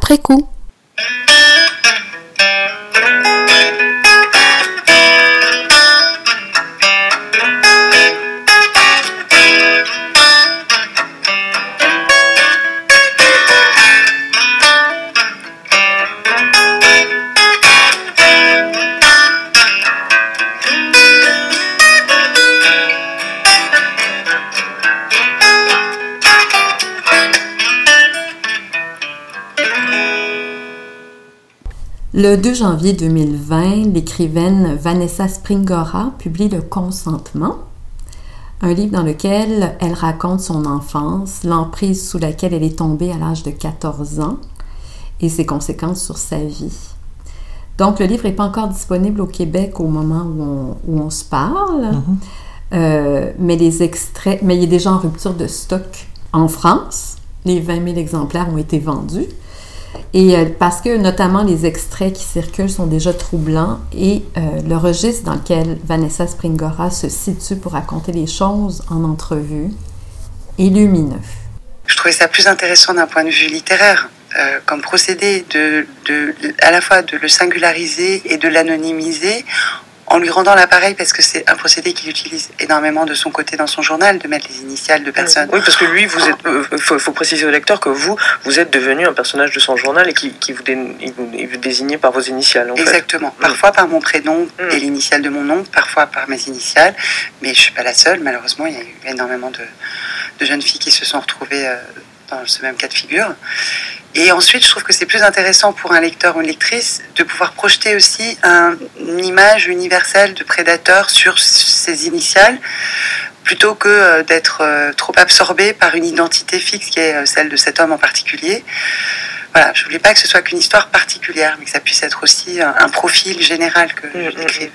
après coup. Le 2 janvier 2020, l'écrivaine Vanessa Springora publie Le Consentement, un livre dans lequel elle raconte son enfance, l'emprise sous laquelle elle est tombée à l'âge de 14 ans et ses conséquences sur sa vie. Donc, le livre n'est pas encore disponible au Québec au moment où on se parle, mais les extraits, mais il est déjà en rupture de stock en France. Les 20 000 exemplaires ont été vendus. Et parce que notamment les extraits qui circulent sont déjà troublants et le registre dans lequel Vanessa Springora se situe pour raconter les choses en entrevue est lumineux. Je trouvais ça plus intéressant d'un point de vue littéraire, comme procédé à la fois de le singulariser et de l'anonymiser, en lui rendant l'appareil, parce que c'est un procédé qu'il utilise énormément de son côté dans son journal, de mettre les initiales de personnes. Oui, parce que lui, faut préciser au lecteur que vous êtes devenu un personnage de son journal et il vous désignait par vos initiales. Exactement. Parfois par mon prénom et l'initiale de mon nom, parfois par mes initiales, mais je ne suis pas la seule. Malheureusement, il y a eu énormément de jeunes filles qui se sont retrouvées dans ce même cas de figure. Et ensuite, je trouve que c'est plus intéressant pour un lecteur ou une lectrice de pouvoir projeter aussi une image universelle de prédateur sur ses initiales, plutôt que d'être trop absorbé par une identité fixe qui est celle de cet homme en particulier. Voilà, je voulais pas que ce soit qu'une histoire particulière, mais que ça puisse être aussi un profil général que je décrive.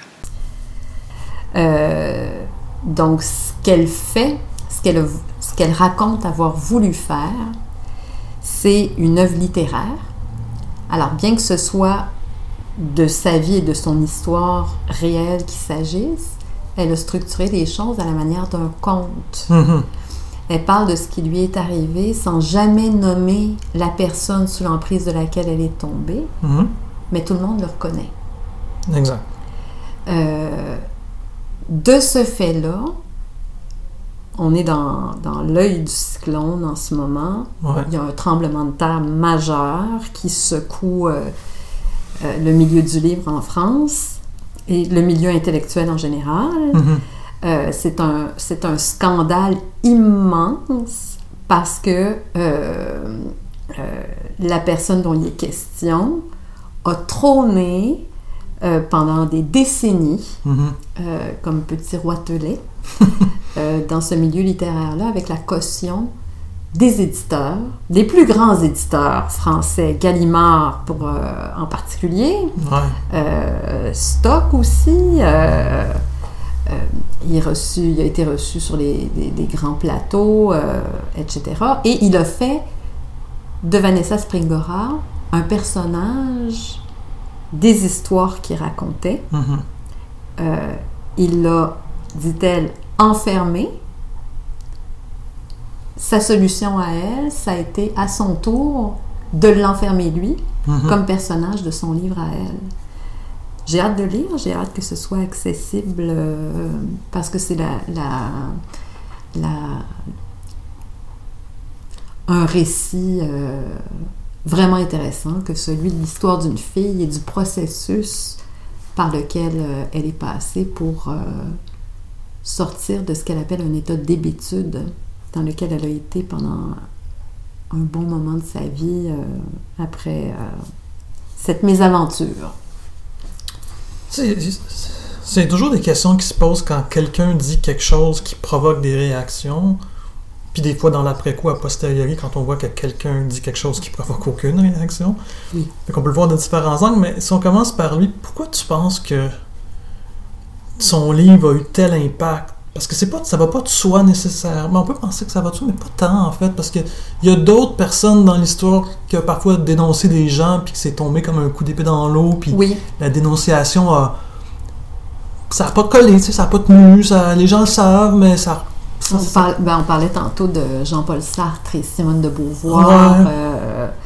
Donc, ce qu'elle fait, ce qu'elle raconte avoir voulu faire, c'est une œuvre littéraire. Alors, bien que ce soit de sa vie et de son histoire réelle qu'il s'agisse, elle a structuré les choses à la manière d'un conte. Elle parle de ce qui lui est arrivé sans jamais nommer la personne sous l'emprise de laquelle elle est tombée, mais tout le monde le reconnaît. Exact. De ce fait-là, on est dans l'œil du cyclone en ce moment. Ouais. Il y a un tremblement de terre majeur qui secoue le milieu du livre en France et le milieu intellectuel en général. C'est un scandale immense parce que la personne dont il est question a trôné pendant des décennies comme petit roitelet dans ce milieu littéraire-là, avec la caution des éditeurs, des plus grands éditeurs français, Gallimard en particulier, Stock aussi, il a été reçu sur des grands plateaux, etc. Et il a fait de Vanessa Springora un personnage des histoires qu'il racontait. Il l'a, dit-elle, enfermé. Sa solution à elle, ça a été à son tour de l'enfermer lui comme personnage de son livre à elle. J'ai hâte de lire, j'ai hâte que ce soit accessible parce que c'est un récit vraiment intéressant que celui de l'histoire d'une fille et du processus par lequel elle est passée pour sortir de ce qu'elle appelle un état d'hébétude dans lequel elle a été pendant un bon moment de sa vie après cette mésaventure. C'est toujours des questions qui se posent quand quelqu'un dit quelque chose qui provoque des réactions, puis des fois dans l'après-coup, a posteriori, quand on voit que quelqu'un dit quelque chose qui provoque aucune réaction. Oui. Donc on peut le voir de différents angles, mais si on commence par lui, pourquoi tu penses que son livre a eu tel impact? Parce que ça va pas de soi nécessairement. On peut penser que ça va de soi, mais pas tant en fait, parce qu'il y a d'autres personnes dans l'histoire qui ont parfois dénoncé des gens, puis que c'est tombé comme un coup d'épée dans l'eau, puis la dénonciation ça n'a pas collé, ça n'a pas tenu, les gens le savent, mais ça... On parlait tantôt de Jean-Paul Sartre et Simone de Beauvoir.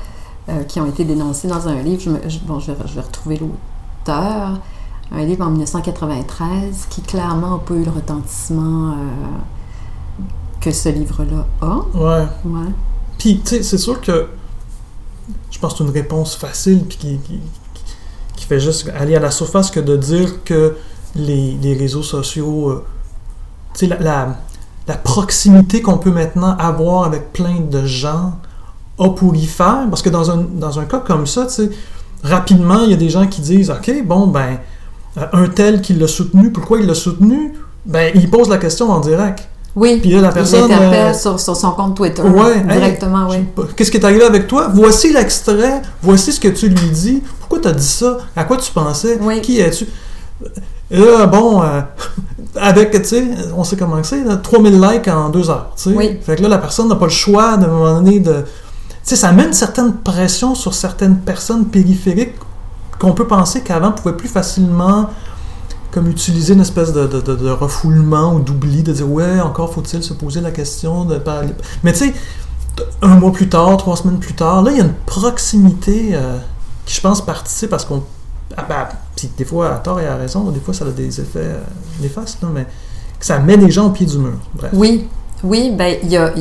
qui ont été dénoncés dans un livre. Je vais retrouver l'auteur. Un livre en 1993 qui clairement n'a pas eu le retentissement que ce livre-là a. Ouais. Ouais. Puis, tu sais, c'est sûr que je pense que c'est une réponse facile puis qui fait juste aller à la surface que de dire que les réseaux sociaux, tu sais, la proximité qu'on peut maintenant avoir avec plein de gens a pour y faire, parce que dans un cas comme ça, tu sais, rapidement, il y a des gens qui disent « OK, bon, ben, un tel qui l'a soutenu, pourquoi il l'a soutenu? » Ben, il pose la question en direct. Oui, puis là, la personne, il interpelle sur son compte Twitter. Ouais, directement, oui. Qu'est-ce qui est arrivé avec toi? Voici l'extrait, voici ce que tu lui dis. Pourquoi tu as dit ça? À quoi tu pensais? Oui. Qui es-tu? Et là, bon, avec, tu sais, on sait comment c'est, là, 3000 likes en 2 heures, tu sais. Oui. Fait que là, la personne n'a pas le choix, de un moment donné, de... Tu sais, ça met une certaine pression sur certaines personnes périphériques qu'on peut penser qu'avant pouvaient plus facilement comme utiliser une espèce de refoulement ou d'oubli, de dire « Ouais, encore faut-il se poser la question de parler... » Mais tu sais, 1 mois plus tard, 3 semaines plus tard, là, il y a une proximité qui, je pense, participe parce qu'on... Puis des fois, à tort et à raison, des fois, ça a des effets néfastes, là, mais que ça met des gens au pied du mur. Bref. Oui, ben il y a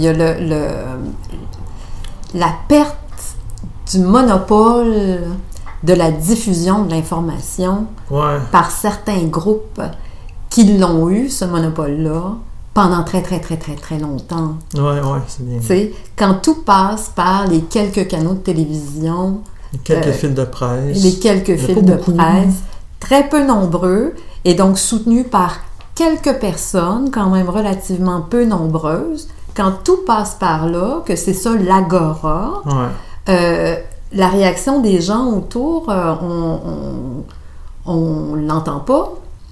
la perte du monopole de la diffusion de l'information par certains groupes qui l'ont eu, ce monopole-là, pendant très, très, très, très, très longtemps. Ouais, c'est bien. Tu sais, quand tout passe par les quelques canaux de télévision... Les quelques fils de presse. Les quelques fils de presse, très peu nombreux, et donc soutenus par quelques personnes, quand même relativement peu nombreuses. Quand tout passe par là, que c'est ça l'agora, la réaction des gens autour, on l'entend pas.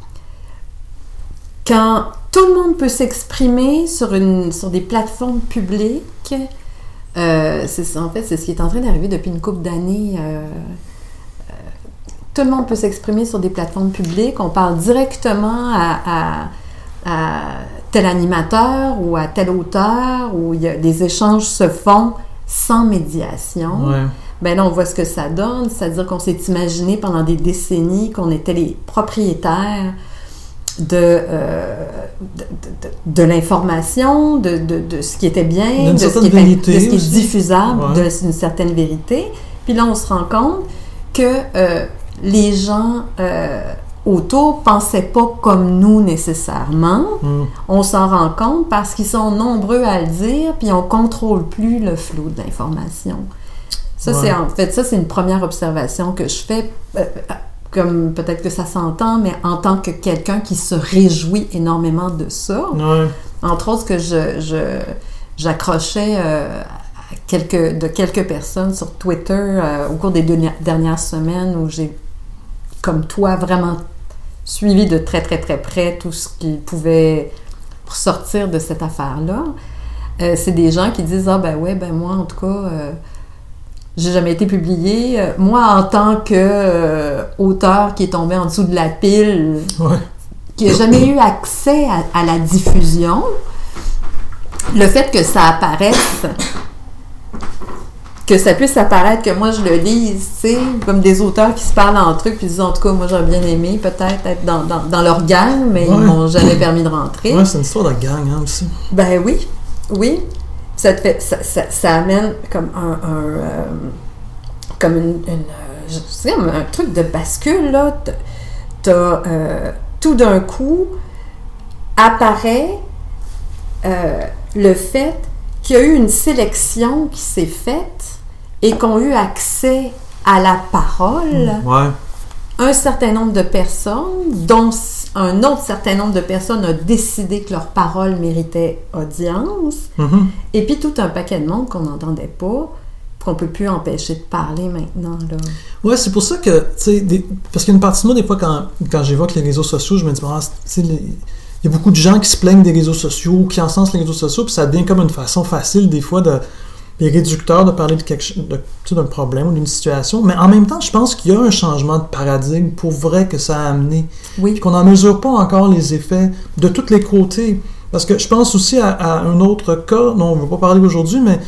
Quand tout le monde peut s'exprimer sur des plateformes publiques, en fait, c'est ce qui est en train d'arriver depuis une couple d'années. Tout le monde peut s'exprimer sur des plateformes publiques. On parle directement à tel animateur ou à tel auteur, où des échanges se font sans médiation. Ouais. Ben là, on voit ce que ça donne, c'est-à-dire qu'on s'est imaginé pendant des décennies qu'on était les propriétaires de l'information, de ce qui était bien, de ce qui est diffusable, d'une certaine vérité. Puis là, on se rend compte que les gens autour pensaient pas comme nous nécessairement. On s'en rend compte parce qu'ils sont nombreux à le dire, puis on contrôle plus le flot de l'information. Ça, c'est une première observation que je fais, comme peut-être que ça s'entend, mais en tant que quelqu'un qui se réjouit énormément de ça. Entre autres, que j'accrochais quelques personnes sur Twitter au cours des dernières semaines où j'ai, comme toi, vraiment suivi de très, très, très près tout ce qui pouvait ressortir de cette affaire-là. C'est des gens qui disent « Ah, ben ouais, ben moi, en tout cas... j'ai jamais été publié. Moi, en tant qu'auteur qui est tombé en dessous de la pile, qui n'a jamais eu accès à la diffusion, le fait que ça apparaisse, que ça puisse apparaître, que moi je le lise, tu sais, comme des auteurs qui se parlent entre eux, puis disent en tout cas, moi j'aurais bien aimé peut-être être dans leur gang, mais ils m'ont jamais permis de rentrer. Ouais, c'est une histoire de gang, hein, aussi. Ben oui. Ça amène comme un truc de bascule, là. Tout d'un coup apparaît le fait qu'il y a eu une sélection qui s'est faite et qu'on a eu accès à la parole. Un certain nombre de personnes, dont un autre certain nombre de personnes a décidé que leur parole méritait audience, et puis tout un paquet de monde qu'on n'entendait pas, qu'on ne peut plus empêcher de parler maintenant, là. Ouais, c'est pour ça que, tu sais, parce qu'il y a une partie de moi, des fois, quand j'évoque les réseaux sociaux, je me dis, il y a beaucoup de gens qui se plaignent des réseaux sociaux, qui encensent les réseaux sociaux, puis ça devient comme une façon facile, des fois, et réducteur de parler d'un problème ou d'une situation, mais en même temps, je pense qu'il y a un changement de paradigme pour vrai que ça a amené. Puis qu'on n'en mesure pas encore les effets de tous les côtés. Parce que je pense aussi à un autre cas, dont on ne va pas parler aujourd'hui, mais tu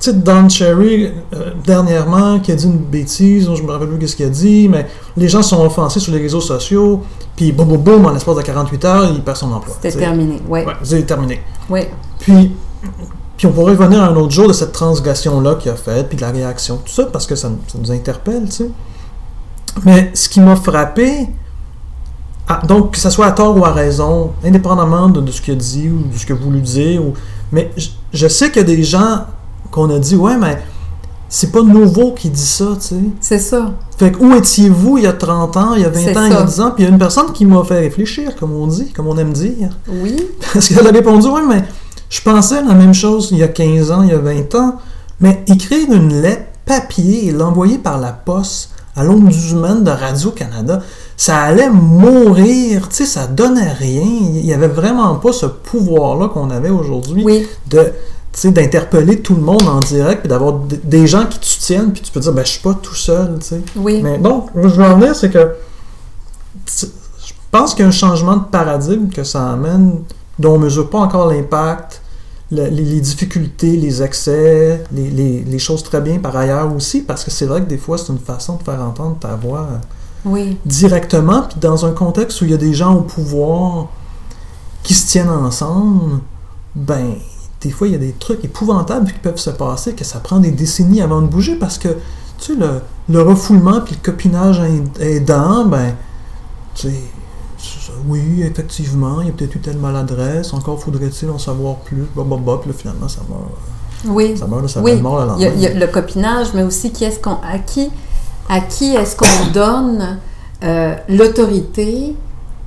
tu sais, Don Cherry, dernièrement, qui a dit une bêtise, je me rappelle plus ce qu'il a dit, mais les gens sont offensés sur les réseaux sociaux, puis boum, boum, boum, en l'espace de 48 heures, il perd son emploi. C'était terminé, oui. Ouais, c'est terminé. Oui. Puis on pourrait revenir un autre jour de cette transgression-là qu'il a faite, puis de la réaction, tout ça, parce que ça nous interpelle, tu sais. Mais ce qui m'a frappé, donc que ce soit à tort ou à raison, indépendamment de ce qu'il a dit ou de ce qu'il a voulu dire, mais je sais qu'il y a des gens qu'on a dit, ouais, mais c'est pas nouveau qui dit ça, tu sais. C'est ça. Fait que où étiez-vous il y a 30 ans, il y a 20 C'est ans, ça. il y a 10 ans, puis il y a une personne qui m'a fait réfléchir, comme on dit, comme on aime dire. Oui. Parce qu'elle a répondu, ouais, mais je pensais la même chose il y a 15 ans, il y a 20 ans, mais écrire une lettre papier et l'envoyer par la poste à l'Ombudsman de Radio-Canada, ça allait mourir, tu sais, ça donnait rien. Il n'y avait vraiment pas ce pouvoir-là qu'on avait aujourd'hui Oui. d'interpeller tout le monde en direct puis d'avoir des gens qui te soutiennent puis tu peux dire, ben je suis pas tout seul, tu sais. Oui. Mais donc, je veux en venir, c'est que je pense qu'il y a un changement de paradigme que ça amène, dont on ne mesure pas encore l'impact, les difficultés, les excès, les choses très bien par ailleurs aussi, parce que c'est vrai que des fois, c'est une façon de faire entendre ta voix Oui. directement, puis dans un contexte où il y a des gens au pouvoir qui se tiennent ensemble, ben, des fois, il y a des trucs épouvantables qui peuvent se passer, que ça prend des décennies avant de bouger, parce que, tu sais, le refoulement puis le copinage aidant, ben, tu sais, oui, effectivement, il y a peut-être eu telle maladresse, encore faudrait-il en savoir plus, puis là, finalement, ça meurt. Oui. Ça meurt, ça Oui. mort le lendemain. Il y a le copinage, mais aussi à qui est-ce qu'on donne l'autorité,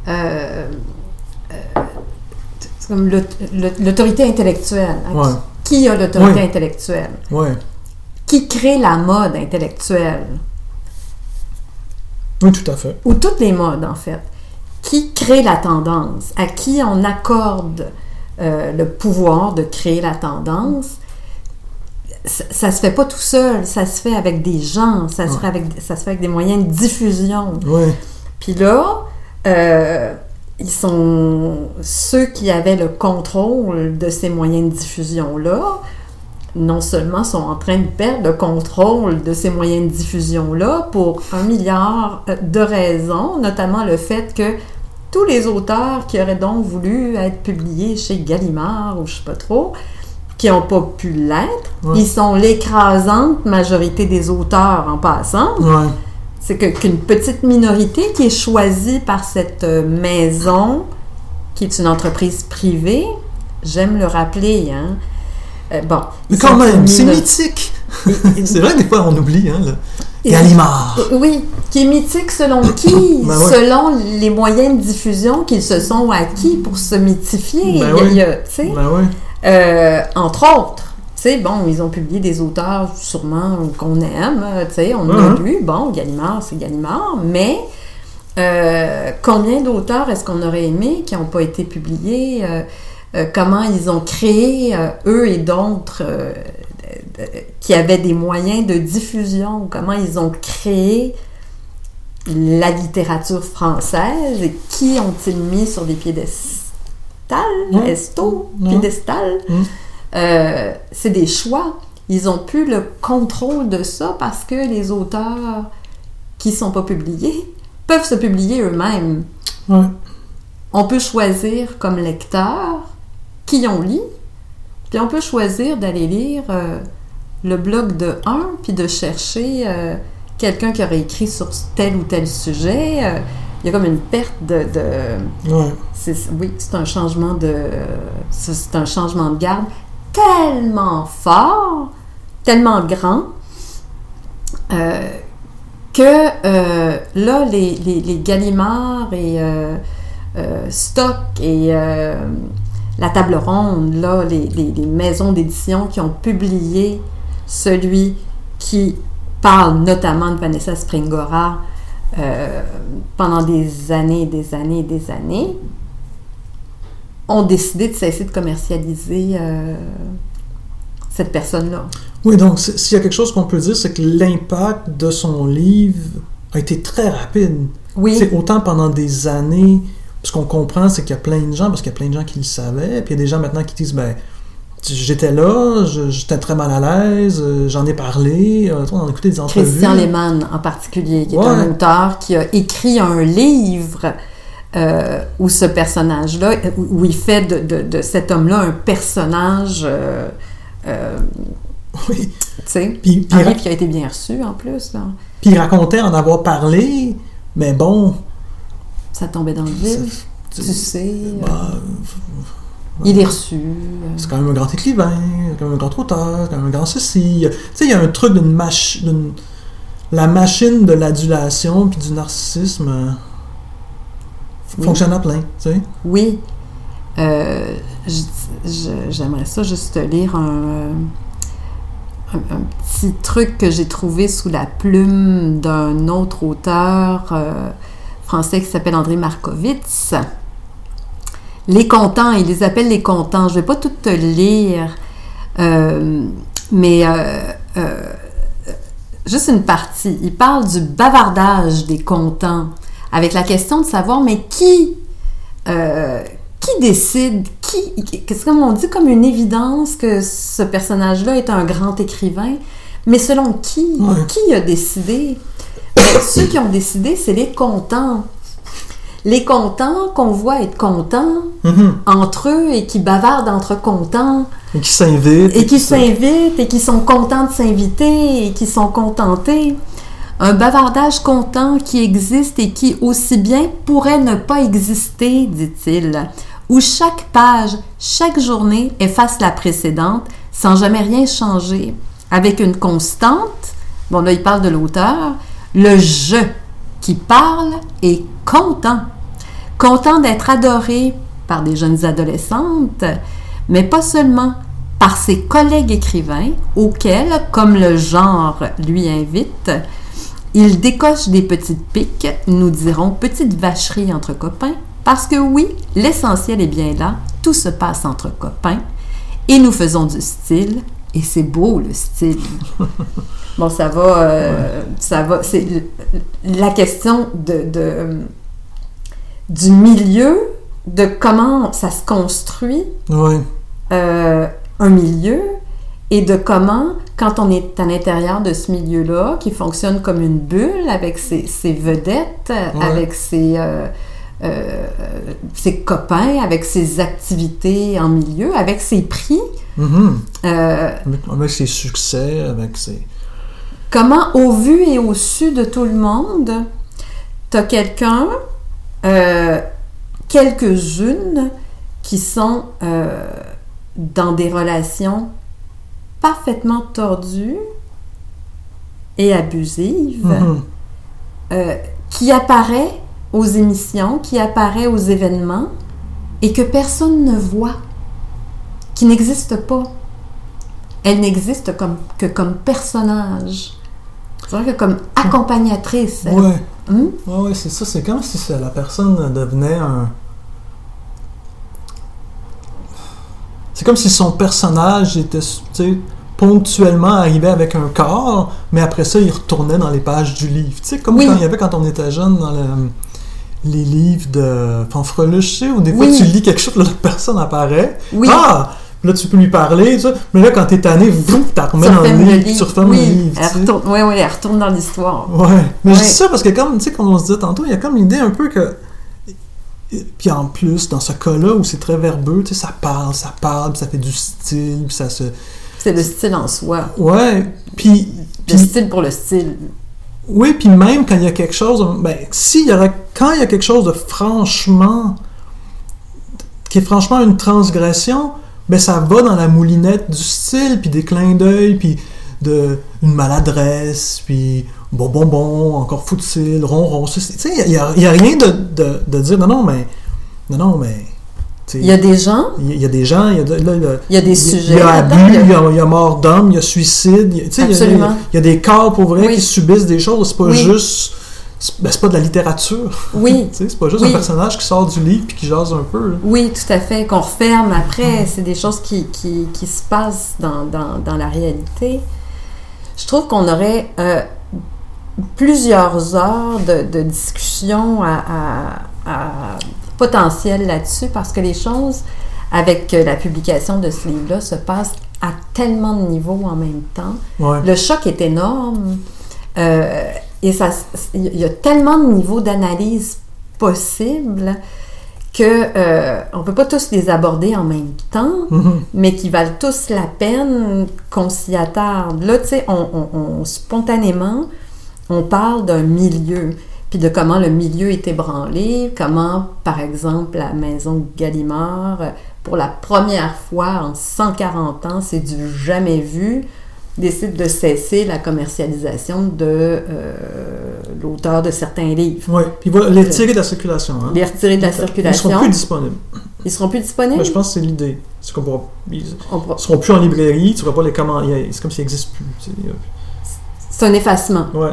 c'est comme l'autorité intellectuelle. Ouais. Qui a l'autorité Oui. intellectuelle? Ouais. Qui crée la mode intellectuelle? Oui, tout à fait. Ou toutes les modes, en fait. Qui crée la tendance? À qui on accorde le pouvoir de créer la tendance? Ça se fait pas tout seul, ça se fait avec des gens, ça se fait avec des moyens de diffusion. Oui. Puis là, ils sont ceux qui avaient le contrôle de ces moyens de diffusion-là, non seulement sont en train de perdre le contrôle de ces moyens de diffusion-là pour 1 milliard de raisons, notamment le fait que tous les auteurs qui auraient donc voulu être publiés chez Gallimard ou je sais pas trop, qui n'ont pas pu l'être, ils sont l'écrasante majorité des auteurs en passant. Ouais. C'est qu'une petite minorité qui est choisie par cette maison, qui est une entreprise privée, j'aime le rappeler, hein. Bon. Mais quand même, c'est mythique! C'est vrai, des fois, on oublie, hein, Gallimard! Oui, qui est mythique selon qui? Ben ouais. Selon les moyens de diffusion qu'ils se sont acquis pour se mythifier. Ben tu sais. Ben oui. Entre autres, tu sais, bon, ils ont publié des auteurs sûrement qu'on aime, tu sais, on a lu, bon, Gallimard, c'est Gallimard, mais combien d'auteurs est-ce qu'on aurait aimé qui n'ont pas été publiés? Comment ils ont créé, eux et d'autres, qui avaient des moyens de diffusion, comment ils ont créé la littérature française et qui ont-ils mis sur des piédestals, piédestals? C'est des choix. Ils ont plus le contrôle de ça parce que les auteurs qui ne sont pas publiés peuvent se publier eux-mêmes. Ouais. On peut choisir comme lecteur qui on lit, puis on peut choisir d'aller lire le blog de un, puis de chercher quelqu'un qui aurait écrit sur tel ou tel sujet. Il y a comme une perte de Ouais. c'est un changement de garde tellement fort, tellement grand, que là, les Gallimard et Stock et la Table Ronde, là, les maisons d'édition qui ont publié celui qui parle notamment de Vanessa Springora pendant des années et des années et des années, ont décidé de cesser de commercialiser cette personne-là. Oui, donc s'il y a quelque chose qu'on peut dire, c'est que l'impact de son livre a été très rapide. Oui. C'est autant pendant des années, ce qu'on comprend, c'est qu'il y a plein de gens, parce qu'il y a plein de gens qui le savaient, puis il y a des gens maintenant qui disent, ben, j'étais là, j'étais très mal à l'aise, j'en ai parlé, on a écouté des entrevues. Christian Lehmann, en particulier, qui est un auteur qui a écrit un livre où ce personnage-là, où il fait de cet homme-là un personnage... oui. Tu sais, puis un livre qui a été bien reçu, en plus. Là. Puis il racontait en avoir parlé, mais bon... Ça tombait dans le vide, tu sais. Il est reçu. C'est quand même un grand écrivain, c'est quand même un grand auteur, c'est quand même un grand ceci. Tu sais, il y a un truc la machine de l'adulation puis du narcissisme fonctionne à plein, tu sais. Oui. J'aimerais ça juste lire un petit truc que j'ai trouvé sous la plume d'un autre auteur français qui s'appelle André Markovitz. Les contents, il les appelle les contents. Je ne vais pas tout te lire, mais juste une partie. Il parle du bavardage des contents, avec la question de savoir, mais qui décide, c'est comme on dit, comme une évidence que ce personnage-là est un grand écrivain, mais selon qui? Ouais. Qui a décidé? Mais ceux qui ont décidé, c'est les contents. Les contents qu'on voit être contents entre eux et qui bavardent entre contents. Et qui s'invitent. Et qui s'invitent et qui sont contents de s'inviter et qui sont contentés. Un bavardage content qui existe et qui aussi bien pourrait ne pas exister, dit-il, où chaque page, chaque journée efface la précédente sans jamais rien changer, avec une constante, bon là il parle de l'auteur, le « je » qui parle est content. Content d'être adoré par des jeunes adolescentes, mais pas seulement, par ses collègues écrivains, auxquels, comme le genre lui invite, il décoche des petites piques, nous dirons petites vacheries entre copains, parce que oui, l'essentiel est bien là, tout se passe entre copains, et nous faisons du style, et c'est beau le style. Bon, ça va, c'est la question du milieu, de comment ça se construit, un milieu, et de comment, quand on est à l'intérieur de ce milieu-là, qui fonctionne comme une bulle, avec ses vedettes, avec ses copains, avec ses activités en milieu, avec ses prix. Avec ses succès, avec ses... Comment, au vu et au su de tout le monde, t'as quelqu'un, quelques-unes, qui sont dans des relations parfaitement tordues et abusives, qui apparaît aux émissions, qui apparaît aux événements et que personne ne voit, qui n'existe pas. Elle n'existe que comme personnage. C'est-à-dire que comme accompagnatrice. Oui, c'est ça. C'est comme si la personne devenait un... C'est comme si son personnage était, ponctuellement arrivé avec un corps, mais après ça, il retournait dans les pages du livre. Tu sais, comme quand il y avait quand on était jeune dans les livres de Fanfreluche, tu sais, où des fois tu lis quelque chose, là, la personne apparaît. Oui. Ah! Là, tu peux lui parler, tu sais, mais là, quand t'es tanné, tu remets dans le livre, tu refermes le livre. Elle retourne dans l'histoire. Ouais. Mais je dis ça parce que, comme on se disait tantôt, il y a comme l'idée un peu que. Puis en plus, dans ce cas-là où c'est très verbeux, tu sais, ça parle, puis ça fait du style, puis ça se... C'est le style en soi. Ouais, puis... Le style pour le style. Oui, puis même quand il y a quelque chose... Quand il y a quelque chose de franchement... qui est franchement une transgression, ça va dans la moulinette du style, puis des clins d'œil, puis une maladresse, puis... Bon, encore fout-il, ronron, tu sais, il y a rien de dire, non, mais... Il y a des gens. Il y a des gens, il y a des sujets. Il y a abus, il y a mort d'homme, il y a suicide, Absolument. Il y a des corps pour vrai qui subissent des choses, c'est pas juste... c'est pas de la littérature. Oui. C'est pas juste un personnage qui sort du livre et qui jase un peu. Là. Oui, tout à fait, qu'on referme après, c'est des choses qui se passent dans la réalité. Je trouve qu'on aurait... plusieurs heures de discussion à potentiel là-dessus parce que les choses avec la publication de ce livre-là, se passe à tellement de niveaux en même temps. Ouais. Le choc est énorme. Et il y a tellement de niveaux d'analyse possibles que on peut pas tous les aborder en même temps, mais qui valent tous la peine qu'on s'y attarde. Là, tu sais, on spontanément, on parle d'un milieu, puis de comment le milieu est ébranlé, comment, par exemple, la maison Gallimard, pour la première fois en 140 ans, c'est du jamais vu, décide de cesser la commercialisation de l'auteur de certains livres. Oui, puis il va les retirer de la circulation. Hein? Les retirer de la circulation. Ils seront plus disponibles. Ils seront plus disponibles? Ben, je pense que c'est l'idée. C'est qu'on ils seront plus en librairie, tu ne pourras pas les commander. C'est comme s'ils n'existent plus. C'est un effacement. Ouais.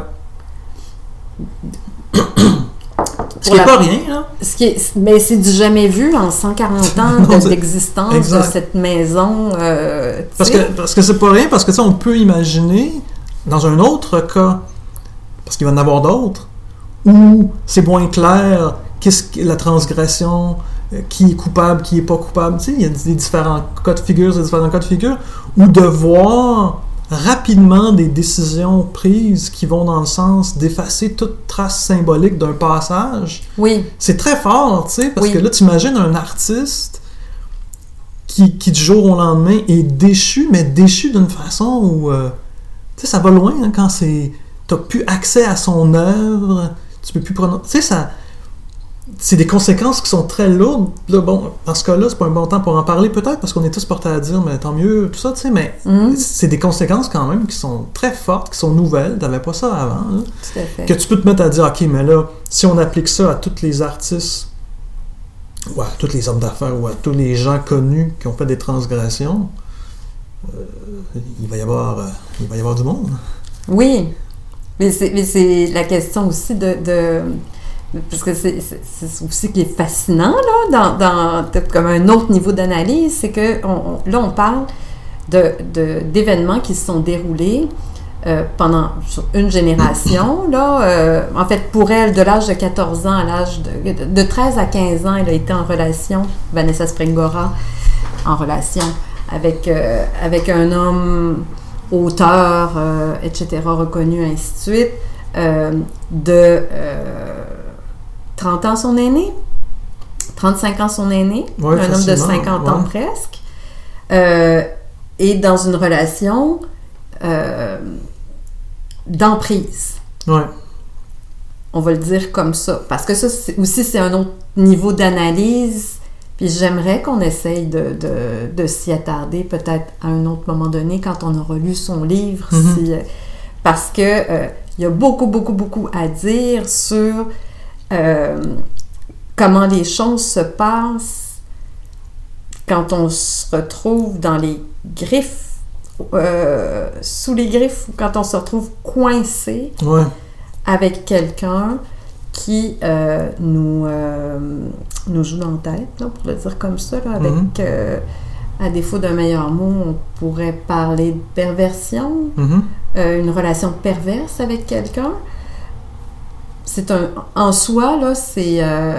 Ce qui n'est pas rien, là. Mais c'est du jamais vu en 140 ans d'existence de cette maison. Parce que c'est pas rien, parce que on peut imaginer, dans un autre cas, parce qu'il va y en avoir d'autres, où c'est moins clair la transgression, qui est coupable, qui n'est pas coupable. Il y a des différents cas de figure, ou de voir rapidement des décisions prises qui vont dans le sens d'effacer toute trace symbolique d'un passage. Oui. C'est très fort, tu sais, parce que là, tu imagines un artiste qui du jour au lendemain est déchu, mais déchu d'une façon où, tu sais, ça va loin, hein, quand t'as plus accès à son œuvre, tu peux plus prononcer, tu sais, ça... C'est des conséquences qui sont très lourdes. Là, bon, dans ce cas-là, c'est pas un bon temps pour en parler, peut-être, parce qu'on est tous portés à dire, mais tant mieux, tout ça, tu sais, mais c'est des conséquences quand même qui sont très fortes, qui sont nouvelles. T'avais pas ça avant. Là. Tout à fait. Que tu peux te mettre à dire, OK, mais là, si on applique ça à tous les artistes, ou à tous les hommes d'affaires, ou à tous les gens connus qui ont fait des transgressions, il va y avoir du monde. Oui. Mais c'est la question aussi de parce que c'est aussi qui est fascinant, là, dans comme un autre niveau d'analyse, c'est que là, on parle d'événements qui se sont déroulés pendant une génération. Là, en fait, pour elle, de l'âge de 14 ans à l'âge de 13 à 15 ans, elle a été en relation, Vanessa Springora, en relation avec un homme auteur, etc., reconnu, ainsi de suite, 30 ans son aîné, 35 ans son aîné, ouais, un homme de 50 ans presque, et dans une relation d'emprise. Ouais. On va le dire comme ça, parce que ça c'est un autre niveau d'analyse, puis j'aimerais qu'on essaye de s'y attarder peut-être à un autre moment donné quand on aura lu son livre, parce que il y a beaucoup à dire sur comment les choses se passent quand on se retrouve dans les griffes, sous les griffes, ou quand on se retrouve coincé avec quelqu'un qui nous joue dans la tête, là, pour le dire comme ça, là, avec, à défaut d'un meilleur mot, on pourrait parler de perversion, une relation perverse avec quelqu'un. En soi, là, c'est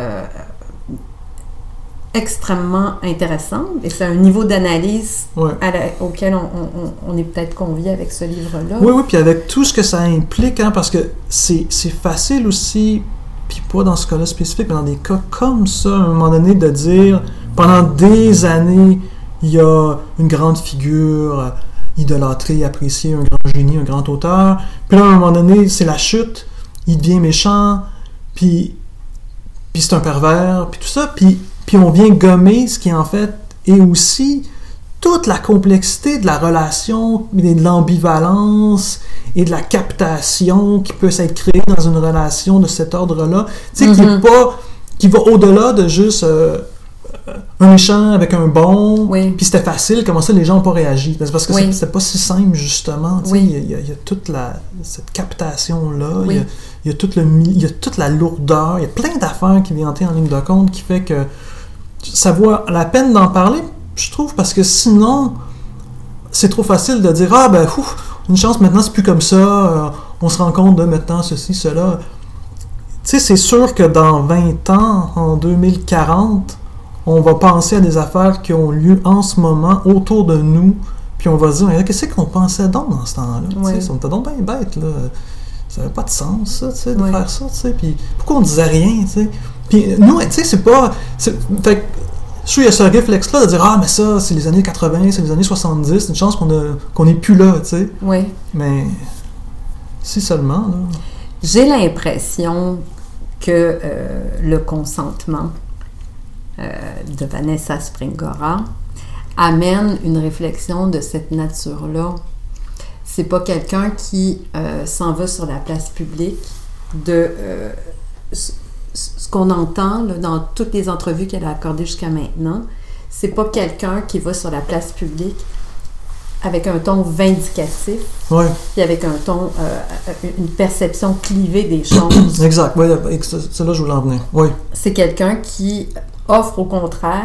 extrêmement intéressant et c'est un niveau d'analyse auquel on est peut-être convié avec ce livre-là. Oui, puis avec tout ce que ça implique, hein, parce que c'est facile aussi, puis pas dans ce cas-là spécifique, mais dans des cas comme ça, à un moment donné, de dire, pendant des années, il y a une grande figure idolâtrée, appréciée, un grand génie, un grand auteur, puis là, à un moment donné, c'est la chute, il devient méchant, puis c'est un pervers, puis tout ça, puis on vient gommer ce qui en fait est aussi toute la complexité de la relation, de l'ambivalence et de la captation qui peut s'être créée dans une relation de cet ordre-là, tu sais, qui va au-delà de juste un méchant avec un bon, puis c'était facile, comment ça les gens n'ont pas réagi? C'est parce que c'était pas si simple, justement. Il y a toute cette captation-là, il y a toute la lourdeur, il y a plein d'affaires qui viennent entrer en ligne de compte qui fait que ça vaut la peine d'en parler, je trouve, parce que sinon, c'est trop facile de dire « Ah, ben, une chance, maintenant, c'est plus comme ça, on se rend compte de maintenant ceci, cela. » Tu sais, c'est sûr que dans 20 ans, en 2040, on va penser à des affaires qui ont lieu en ce moment autour de nous, puis on va se dire, mais qu'est-ce qu'on pensait donc dans ce temps-là? Ouais. On était donc bien bête, là. Ça n'avait pas de sens, ça, tu sais, de Ouais. faire ça, tu sais. Puis pourquoi on disait rien, tu sais? Puis nous, tu sais, c'est pas... Fait que, je trouve qu'il y a ce réflexe-là de dire, ah, mais ça, c'est les années 80, c'est les années 70, c'est une chance qu'on n'est plus là, tu sais. Oui. Mais si seulement, là. J'ai l'impression que le consentement de Vanessa Springora amène une réflexion de cette nature-là. C'est pas quelqu'un qui s'en va sur la place publique de ce qu'on entend là, dans toutes les entrevues qu'elle a accordées jusqu'à maintenant. C'est pas quelqu'un qui va sur la place publique avec un ton vindicatif, Ouais, puis avec un ton, une perception clivée des choses. exact. Ouais, c'est là que je voulais en venir. Oui. C'est quelqu'un qui offre au contraire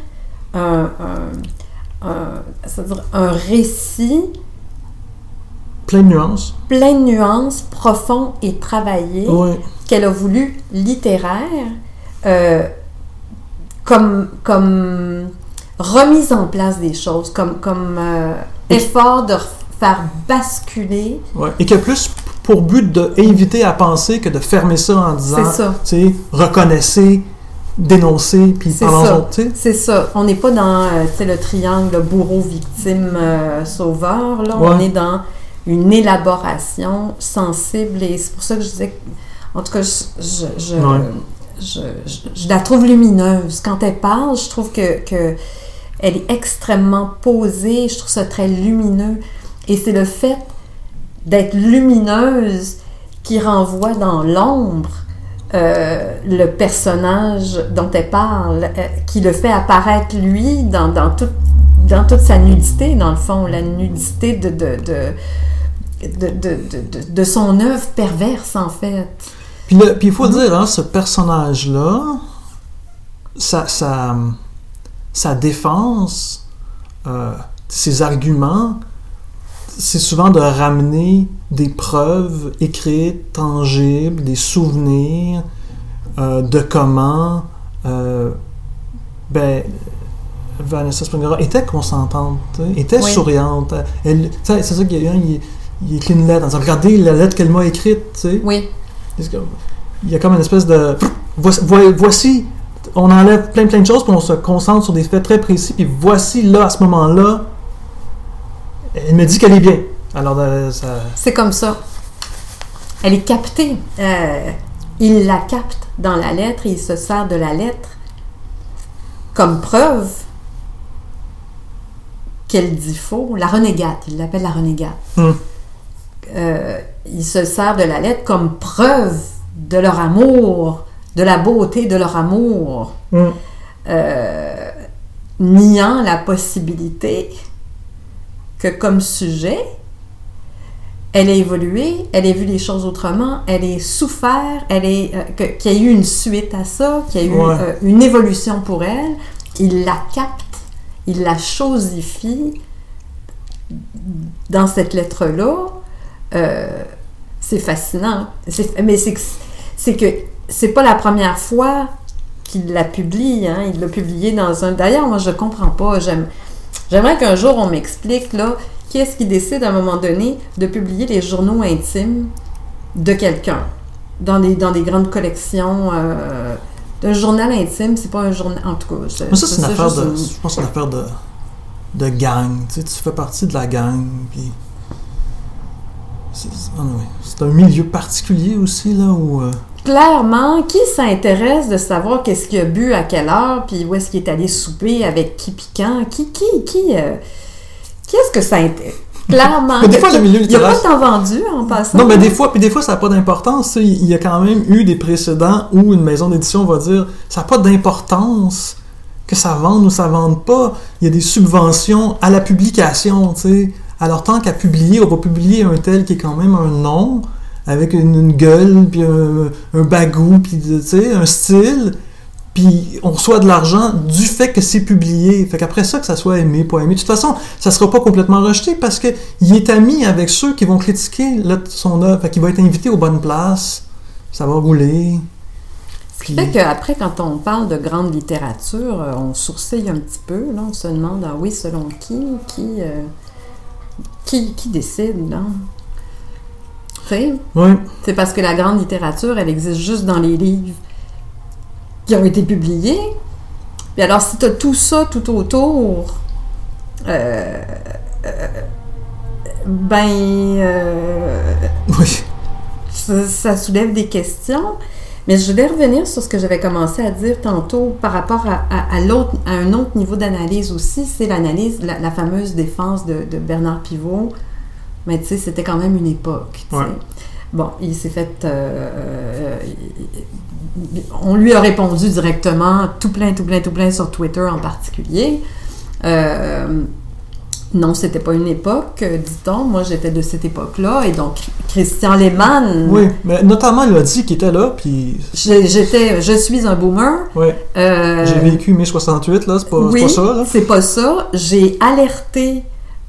c'est-à-dire un récit Plein de nuances. plein de nuances, profond et travaillé, Oui. qu'elle a voulu littéraire, comme remise en place des choses, comme effort de faire basculer. Ouais. Et qui a plus pour but d'inviter à penser que de fermer ça en disant, C'est ça. tu sais, reconnaissez, dénoncez, puis C'est parlons ça. autres, tu sais. C'est ça. On n'est pas dans tu sais, le triangle bourreau, victime, sauveur. Là. Ouais. On est dans une élaboration sensible. Et c'est pour ça que je disais... En tout cas, je la trouve lumineuse. Quand elle parle, je trouve que elle est extrêmement posée. Je trouve ça très lumineux. Et c'est le fait d'être lumineuse qui renvoie dans l'ombre le personnage dont elle parle, qui le fait apparaître, lui, dans toute sa nudité, dans le fond, la nudité de son œuvre perverse, en fait. Puis il faut dire, hein, ce personnage-là, sa défense, ses arguments, c'est souvent de ramener des preuves écrites, tangibles, des souvenirs de comment Vanessa Springora était consentante, était Oui. souriante. C'est ça qu'il y a il écrit une lettre en disant, regardez la lettre qu'elle m'a écrite, tu sais. Oui, Il y a comme une espèce de... Voici, on enlève plein de choses, puis on se concentre sur des faits très précis, puis voici, là, à ce moment-là, elle me dit qu'elle est bien. Alors, ça... c'est comme ça. Elle est captée. Il la capte dans la lettre et il se sert de la lettre comme preuve qu'elle dit faux. La renégate, il l'appelle la renégate. Il se sert de la lettre comme preuve de leur amour, de la beauté de leur amour, niant la possibilité que comme sujet, elle a évolué, elle a vu les choses autrement, elle a souffert, qu'il y a eu une suite à ça, qu'il y a eu une évolution pour elle. Il la capte, il la chosifie dans cette lettre-là. C'est fascinant. Mais c'est que c'est pas la première fois qu'il la publie. Hein. Il l'a publié dans un... D'ailleurs, moi, je comprends pas. J'aimerais qu'un jour, on m'explique, là, qui est-ce qui décide, à un moment donné, de publier les journaux intimes de quelqu'un dans des grandes collections... un journal intime, c'est pas un journal... En tout cas, Mais ça, c'est une affaire je pense que c'est une affaire de gang. Tu sais, tu fais partie de la gang, puis... C'est un milieu particulier aussi, là, où... Clairement, qui s'intéresse de savoir qu'est-ce qu'il a bu, à quelle heure, puis où est-ce qu'il est allé souper, avec qui, puis quand? Qui est-ce que ça intéresse? Clairement. Mais des fois, le milieu il n'y a littéraire... pas de temps vendu, en passant. Non, mais des fois, ça n'a pas d'importance. Il y a quand même eu des précédents où une maison d'édition va dire « ça n'a pas d'importance que ça vende ou ça ne vende pas. Il y a des subventions à la publication, tu sais. Alors, tant qu'à publier, on va publier un tel qui est quand même un nom, avec une gueule, puis un bagou, puis tu sais, un style, puis on reçoit de l'argent du fait que c'est publié. Fait qu'après ça, que ça soit aimé, pas aimé. De toute façon, ça sera pas complètement rejeté parce que il est ami avec ceux qui vont critiquer son œuvre. Fait qu'il va être invité aux bonnes places, ça va rouler. Puis, fait qu'après, quand on parle de grande littérature, on sourcille un petit peu, là, on se demande, ah oui, selon qui décide, là? Tu sais? oui, C'est parce que la grande littérature, elle existe juste dans les livres qui ont été publiés. Puis alors, si tu as tout ça tout autour, oui. ça soulève des questions. Mais je voulais revenir sur ce que j'avais commencé à dire tantôt par rapport à un autre niveau d'analyse aussi. C'est l'analyse, la fameuse défense de Bernard Pivot. Mais tu sais, c'était quand même une époque. Tu sais. Ouais. Bon, il s'est fait... on lui a répondu directement, tout plein sur Twitter en particulier. Non, c'était pas une époque, dit-on. Moi, j'étais de cette époque-là. Et donc, Christian Lehmann... Oui, mais notamment, il a dit qu'il était là, puis... Je suis un boomer. Oui. J'ai vécu mai 68, là, c'est pas ça, là. C'est pas ça. J'ai alerté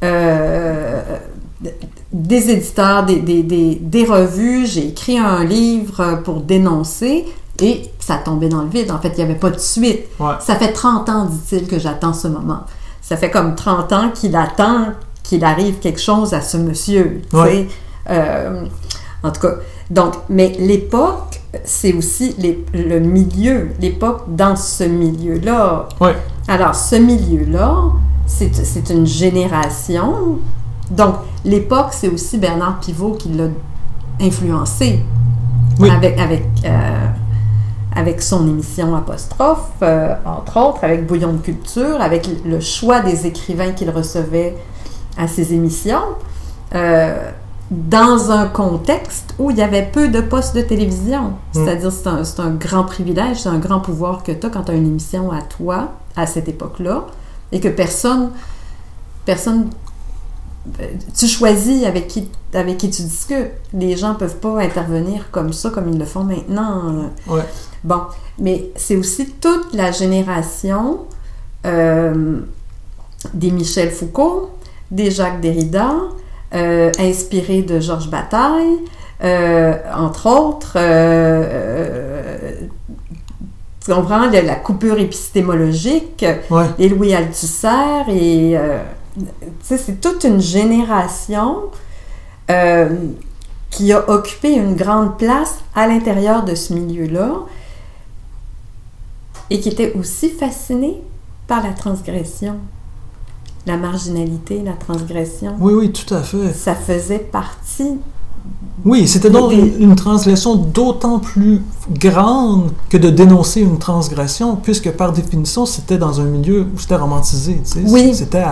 des éditeurs, des revues. J'ai écrit un livre pour dénoncer. Et ça tombait dans le vide. En fait, il n'y avait pas de suite. Ouais. Ça fait 30 ans, dit-il, que j'attends ce moment. Ça fait comme 30 ans qu'il attend qu'il arrive quelque chose à ce monsieur. Ouais. En tout cas, donc, mais l'époque, c'est aussi le milieu, l'époque dans ce milieu-là. Ouais. Alors, ce milieu-là, c'est une génération. Donc, l'époque, c'est aussi Bernard Pivot qui l'a influencé. Oui. Avec son émission Apostrophe, entre autres, avec Bouillon de culture, avec le choix des écrivains qu'il recevait à ses émissions, dans un contexte où il y avait peu de postes de télévision. C'est-à-dire, c'est un grand privilège, c'est un grand pouvoir que tu as quand tu as une émission à toi, à cette époque-là, et que personne tu choisis avec qui tu discutes. Les gens ne peuvent pas intervenir comme ça, comme ils le font maintenant. Ouais. Bon, mais c'est aussi toute la génération des Michel Foucault, des Jacques Derrida, inspirés de Georges Bataille, entre autres. Tu comprends, la coupure épistémologique, Ouais. et Louis Althusser, et... tu sais, c'est toute une génération qui a occupé une grande place à l'intérieur de ce milieu-là et qui était aussi fascinée par la transgression, la marginalité, la transgression. Oui, oui, tout à fait. Ça faisait partie... Oui, c'était donc une transgression d'autant plus grande que de dénoncer une transgression, puisque par définition, c'était dans un milieu où c'était romantisé. Tu sais. Oui.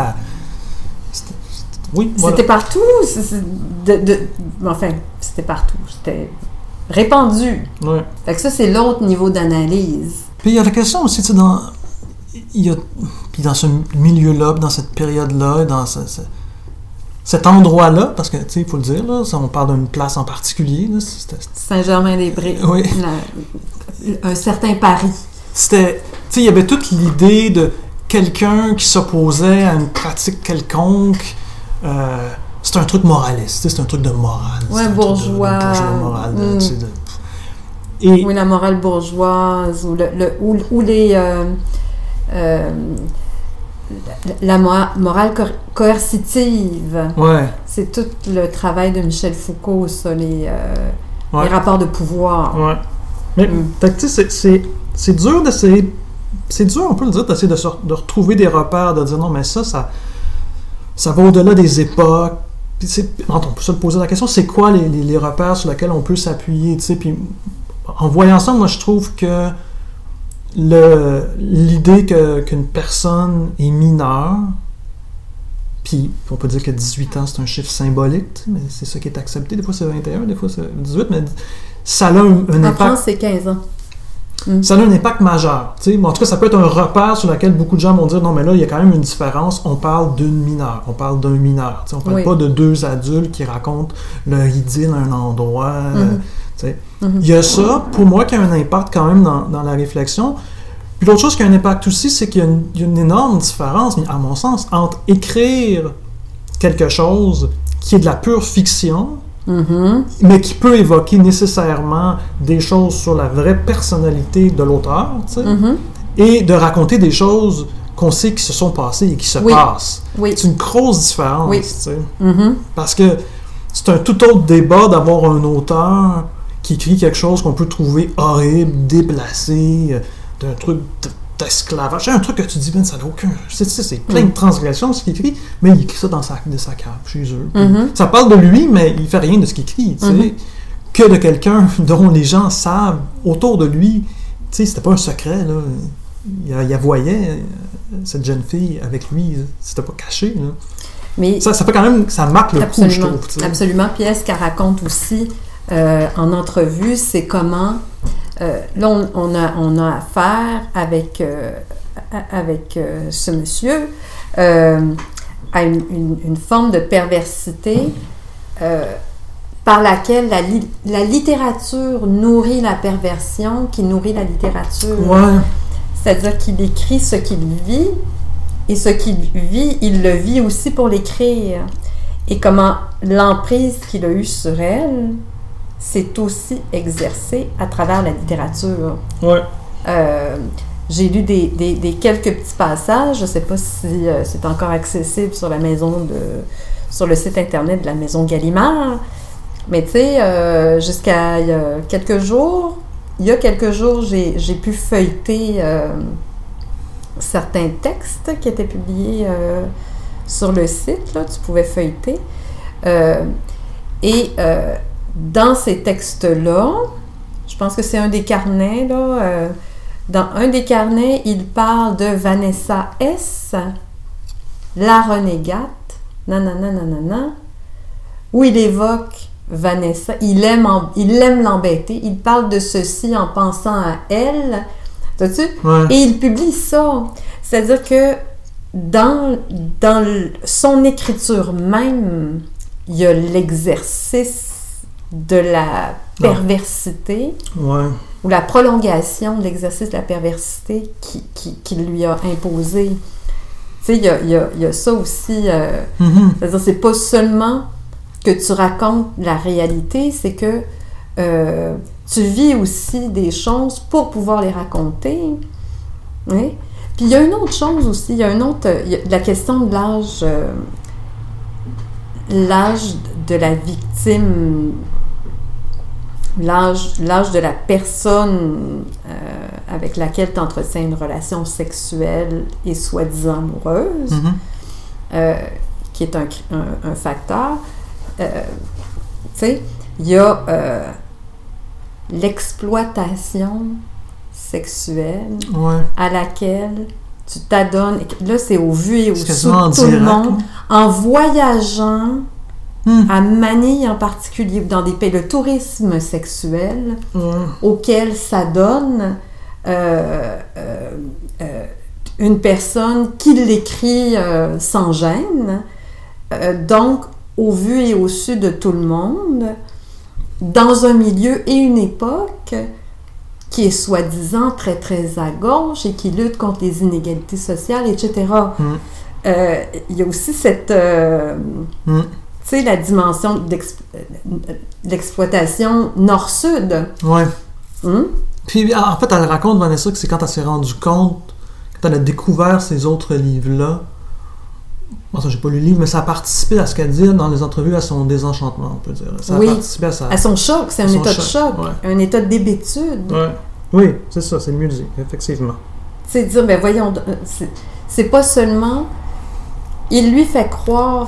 Oui, voilà. C'était partout. Enfin, c'était partout. C'était répandu. Ouais. Fait que ça, c'est l'autre niveau d'analyse. Puis il y a la question aussi, tu sais, puis dans ce milieu-là, dans cette période-là, dans cet endroit-là, parce que, tu sais, il faut le dire, là, on parle d'une place en particulier. Là, Saint-Germain-des-Prés. Oui. Un certain Paris. C'était, tu sais, il y avait toute l'idée de quelqu'un qui s'opposait à une pratique quelconque. C'est un truc moraliste, tu sais, c'est un truc de morale. Ouais, bourgeois. De bourgeois moral. Tu sais, Oui, la morale bourgeoise, ou la morale coercitive. Ouais. C'est tout le travail de Michel Foucault, ça, les Ouais. rapports de pouvoir. Ouais. Mais, fait que, tu sais, c'est dur d'essayer. C'est dur, on peut le dire, d'essayer de retrouver des repères, de dire non, mais ça va au-delà des époques. Puis on peut se poser la question, c'est quoi les repères sur lesquels on peut s'appuyer, tu sais. Puis en voyant ça, moi, je trouve que l'idée qu'une personne est mineure, puis on peut dire que 18 ans, c'est un chiffre symbolique, mais c'est ça qui est accepté. Des fois, c'est 21, des fois, c'est 18, mais ça a un En impact... France, c'est 15 ans. Ça a un impact majeur. T'sais. En tout cas, ça peut être un repère sur lequel beaucoup de gens vont dire non, mais là, il y a quand même une différence. On parle d'une mineure, on parle d'un mineur. T'sais. On parle pas de deux adultes qui racontent leur idylle à un endroit. Il y a ça, pour moi, qui a un impact quand même dans la réflexion. Puis l'autre chose qui a un impact aussi, c'est qu'il y a une énorme différence, à mon sens, entre écrire quelque chose qui est de la pure fiction mais qui peut évoquer nécessairement des choses sur la vraie personnalité de l'auteur, tu sais, et de raconter des choses qu'on sait qui se sont passées et qui se passent. Oui. C'est une grosse différence, Oui. tu sais. Parce que c'est un tout autre débat d'avoir un auteur qui écrit quelque chose qu'on peut trouver horrible, déplacé, d'un truc d'esclavage. C'est un truc que tu dis, ben, ça n'a aucun... C'est plein de transgressions, ce qu'il écrit, mais il écrit ça dans sa cave, chez eux. Ça parle de lui, mais il fait rien de ce qu'il écrit, tu sais. Que de quelqu'un dont les gens savent autour de lui. Tu sais, c'était pas un secret, là. Il voyait cette jeune fille avec lui, c'était pas caché, là. Mais ça fait quand même... Ça marque le coup, je trouve. T'sais. Absolument. Puis elle, ce qu'elle raconte aussi en entrevue, c'est comment... là, on a affaire avec ce monsieur à une forme de perversité par laquelle la littérature nourrit la perversion, qui nourrit la littérature. Ouais. C'est-à-dire qu'il écrit ce qu'il vit, et ce qu'il vit, il le vit aussi pour l'écrire. Et comment l'emprise qu'il a eue sur elle s'est aussi exercée à travers la littérature. Ouais. J'ai lu des quelques petits passages, je ne sais pas si c'est encore accessible sur sur le site internet de la Maison Gallimard, mais tu sais, jusqu'à il y a quelques jours, j'ai pu feuilleter certains textes qui étaient publiés sur le site, là, tu pouvais feuilleter. Dans ces textes-là, je pense que c'est un des carnets, là, dans un des carnets, il parle de Vanessa S., la renégate, nanana, où il évoque Vanessa, il aime l'embêter, il parle de ceci en pensant à elle, vois-tu? Ouais. Et il publie ça. C'est-à-dire que dans son écriture même, il y a l'exercice de la perversité, ou la prolongation de l'exercice de la perversité qui lui a imposé. Tu sais, il y a ça aussi. C'est-à-dire, c'est pas seulement que tu racontes la réalité, c'est que tu vis aussi des choses pour pouvoir les raconter. Oui. Puis il y a une autre chose aussi, il y a la question de l'âge de la victime, l'âge de la personne avec laquelle tu entretiens une relation sexuelle et soi-disant amoureuse, qui est un facteur. Tu sais, il y a l'exploitation sexuelle à laquelle tu t'adonnes. Là, c'est au vu et au su de tout le monde, en voyageant à Manille en particulier, dans des pays, le tourisme sexuel auquel s'adonne une personne qui l'écrit sans gêne, donc au vu et au su de tout le monde, dans un milieu et une époque qui est soi-disant très, très à gauche et qui lutte contre les inégalités sociales, etc. Il y a aussi cette... tu sais, la dimension d'exploitation nord-sud. Ouais. Puis, en fait, elle raconte, Vanessa, que c'est quand elle s'est rendue compte, quand elle a découvert ces autres livres-là. Bon, ça, j'ai pas lu le livre, mais ça a participé à ce qu'elle dit dans les entrevues à son désenchantement, on peut dire. Ça a participé à son choc. C'est un état de choc, un état d'hébétude. Ouais. Oui, c'est ça, c'est le mieux dit, effectivement. C'est dire, ben voyons, c'est pas seulement... Il lui fait croire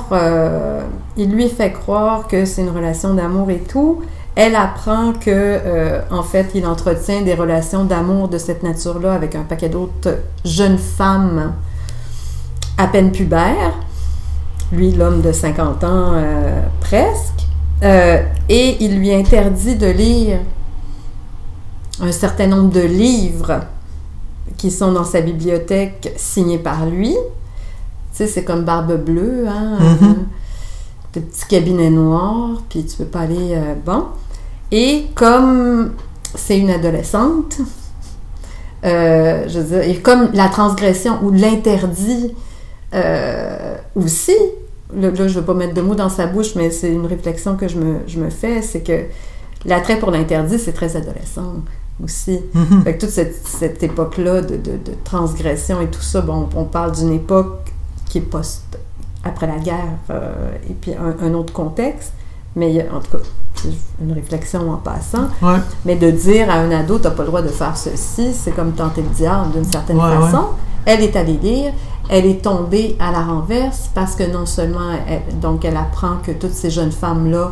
que c'est une relation d'amour et tout. Elle apprend que, en fait, il entretient des relations d'amour de cette nature-là avec un paquet d'autres jeunes femmes à peine pubères. Lui, l'homme de 50 ans presque. Et il lui interdit de lire un certain nombre de livres qui sont dans sa bibliothèque signés par lui. Tu sais, c'est comme Barbe Bleue, hein? Le petit cabinet noir, puis tu peux pas aller... bon. Et comme c'est une adolescente, je veux dire, et comme la transgression ou l'interdit aussi là, je ne veux pas mettre de mots dans sa bouche, mais c'est une réflexion que je me fais, c'est que l'attrait pour l'interdit, c'est très adolescent aussi. Mm-hmm. Fait que toute cette époque-là de transgression et tout ça, bon, on parle d'une époque qui est après la guerre, et puis un autre contexte, mais en tout cas, c'est une réflexion en passant. Ouais. Mais de dire à un ado, t'as pas le droit de faire ceci, c'est comme tenter le diable d'une certaine façon. Ouais. Elle est allée lire, elle est tombée à la renverse parce que non seulement, elle apprend que toutes ces jeunes femmes-là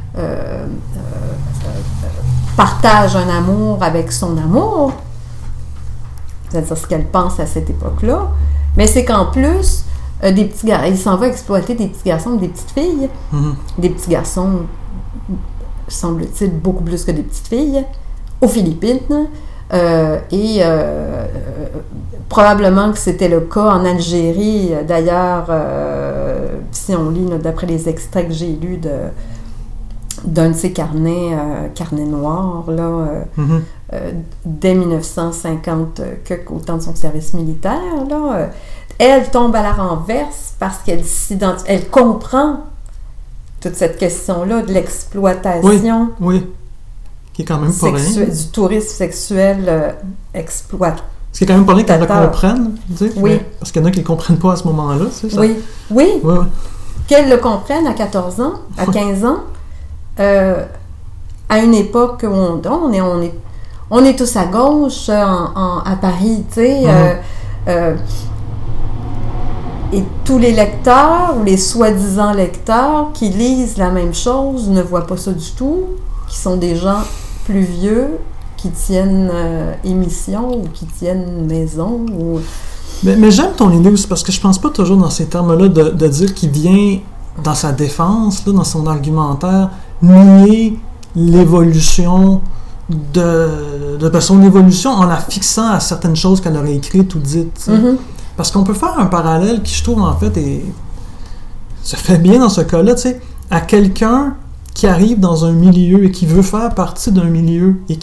partagent un amour avec son amour, c'est-à-dire ce qu'elle pense à cette époque-là, mais c'est qu'en plus, il s'en va exploiter des petits garçons et des petites filles. Mm-hmm. Des petits garçons, semble-t-il, beaucoup plus que des petites filles, aux Philippines. Probablement que c'était le cas en Algérie. D'ailleurs, si on lit d'après les extraits que j'ai lus d'un de ces carnets noirs, là, dès 1950, au temps de son service militaire, là, elle tombe à la renverse parce elle comprend toute cette question-là de l'exploitation. Oui. Qui est quand même pas rien. Du tourisme sexuel exploité. Ce qui est quand même pas rien qu'elle le comprenne, tu sais. Oui. Parce qu'il y en a qui le comprennent pas à ce moment-là, tu sais. Ça. Oui. Ouais. Qu'elle le comprenne à 14 ans, à 15 ans, à une époque où on est tous à gauche, à Paris, tu sais. Et tous les lecteurs, ou les soi-disant lecteurs, qui lisent la même chose, ne voient pas ça du tout, qui sont des gens plus vieux, qui tiennent émission, ou qui tiennent maison, ou... Mais j'aime ton idée aussi, parce que je pense pas toujours dans ces termes-là de dire qu'il vient, dans sa défense, là, dans son argumentaire, nier l'évolution de son évolution en la fixant à certaines choses qu'elle aurait écrites ou dites. Mm-hmm. Parce qu'on peut faire un parallèle qui, je trouve, en fait, se fait bien dans ce cas-là, tu sais, à quelqu'un qui arrive dans un milieu et qui veut faire partie d'un milieu, et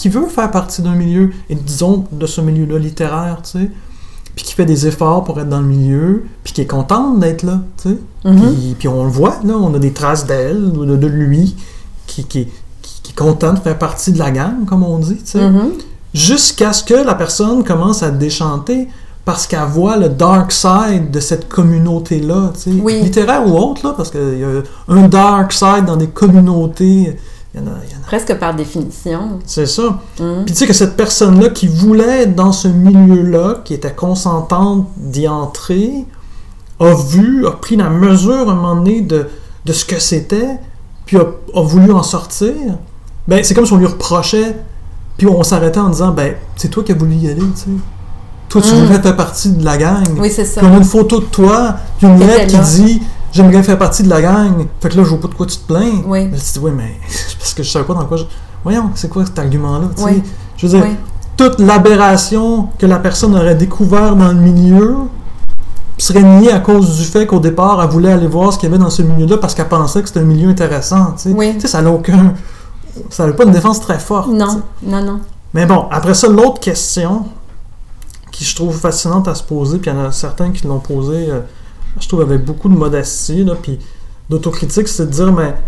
disons, de ce milieu-là littéraire, tu sais, puis qui fait des efforts pour être dans le milieu, puis qui est contente d'être là, tu sais. Mm-hmm. Puis on le voit, là, on a des traces d'elle, de lui, qui est content de faire partie de la gang, comme on dit, tu sais. Mm-hmm. Jusqu'à ce que la personne commence à déchanter parce qu'elle voit le dark side de cette communauté-là, tu sais, oui. littéraire ou autre, là, parce qu'il y a un dark side dans des communautés, il y en a. Presque par définition. C'est ça. Puis tu sais que cette personne-là qui voulait être dans ce milieu-là, qui était consentante d'y entrer, a pris la mesure à un moment donné de ce que c'était, puis a voulu en sortir. Ben, c'est comme si on lui reprochait, puis on s'arrêtait en disant, ben, c'est toi qui as voulu y aller, tu sais. Toi, tu voulais faire partie de la gang. Oui, c'est ça. Puis on a une photo de toi, puis une lettre qui dit « J'aimerais faire partie de la gang. » Fait que là, je vois pas de quoi tu te plains. Oui. Mais tu dis « Oui, mais parce que je savais pas dans quoi je... » Voyons, c'est quoi cet argument-là? Oui. Je veux dire, toute l'aberration que la personne aurait découvert dans le milieu serait niée à cause du fait qu'au départ, elle voulait aller voir ce qu'il y avait dans ce milieu-là parce qu'elle pensait que c'était un milieu intéressant. Oui. Tu sais, ça n'a aucun... Ça n'a pas une défense très forte. Non. Mais bon, après ça, l'autre question qui je trouve fascinante à se poser, puis il y en a certains qui l'ont posée, je trouve avec beaucoup de modestie, là, puis d'autocritique, c'est de dire, mais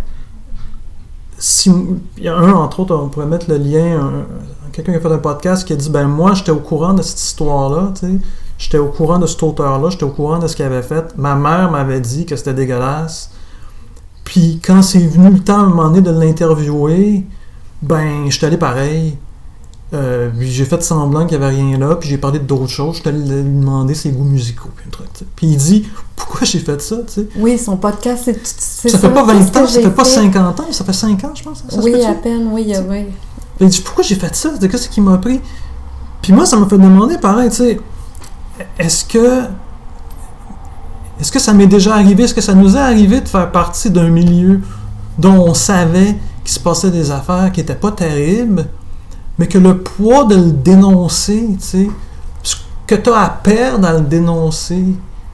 si, il y a entre autres, on pourrait mettre le lien, quelqu'un qui a fait un podcast qui a dit, ben moi, j'étais au courant de cette histoire-là, tu sais, j'étais au courant de cet auteur-là, j'étais au courant de ce qu'il avait fait, ma mère m'avait dit que c'était dégueulasse, puis quand c'est venu le temps à un moment donné de l'interviewer, ben, j'étais allé pareil. Puis j'ai fait semblant qu'il n'y avait rien là, puis j'ai parlé d'autres choses, j'étais allé lui demander ses goûts musicaux, puis un truc, t'sais. Puis il dit, pourquoi j'ai fait ça, tu sais? Oui, son podcast, c'est ça fait pas 20 ans, ça fait pas 50 ans, ça fait 5 ans, je pense. Ça oui, à peine, oui. Il dit, pourquoi j'ai fait ça? Qu'est-ce qui m'a pris? Puis moi, ça m'a fait demander, pareil, tu sais, est-ce que ça m'est déjà arrivé, est-ce que ça nous est arrivé de faire partie d'un milieu dont on savait qu'il se passait des affaires qui n'étaient pas terribles, mais que le poids de le dénoncer, tu sais, ce que tu as à perdre à le dénoncer,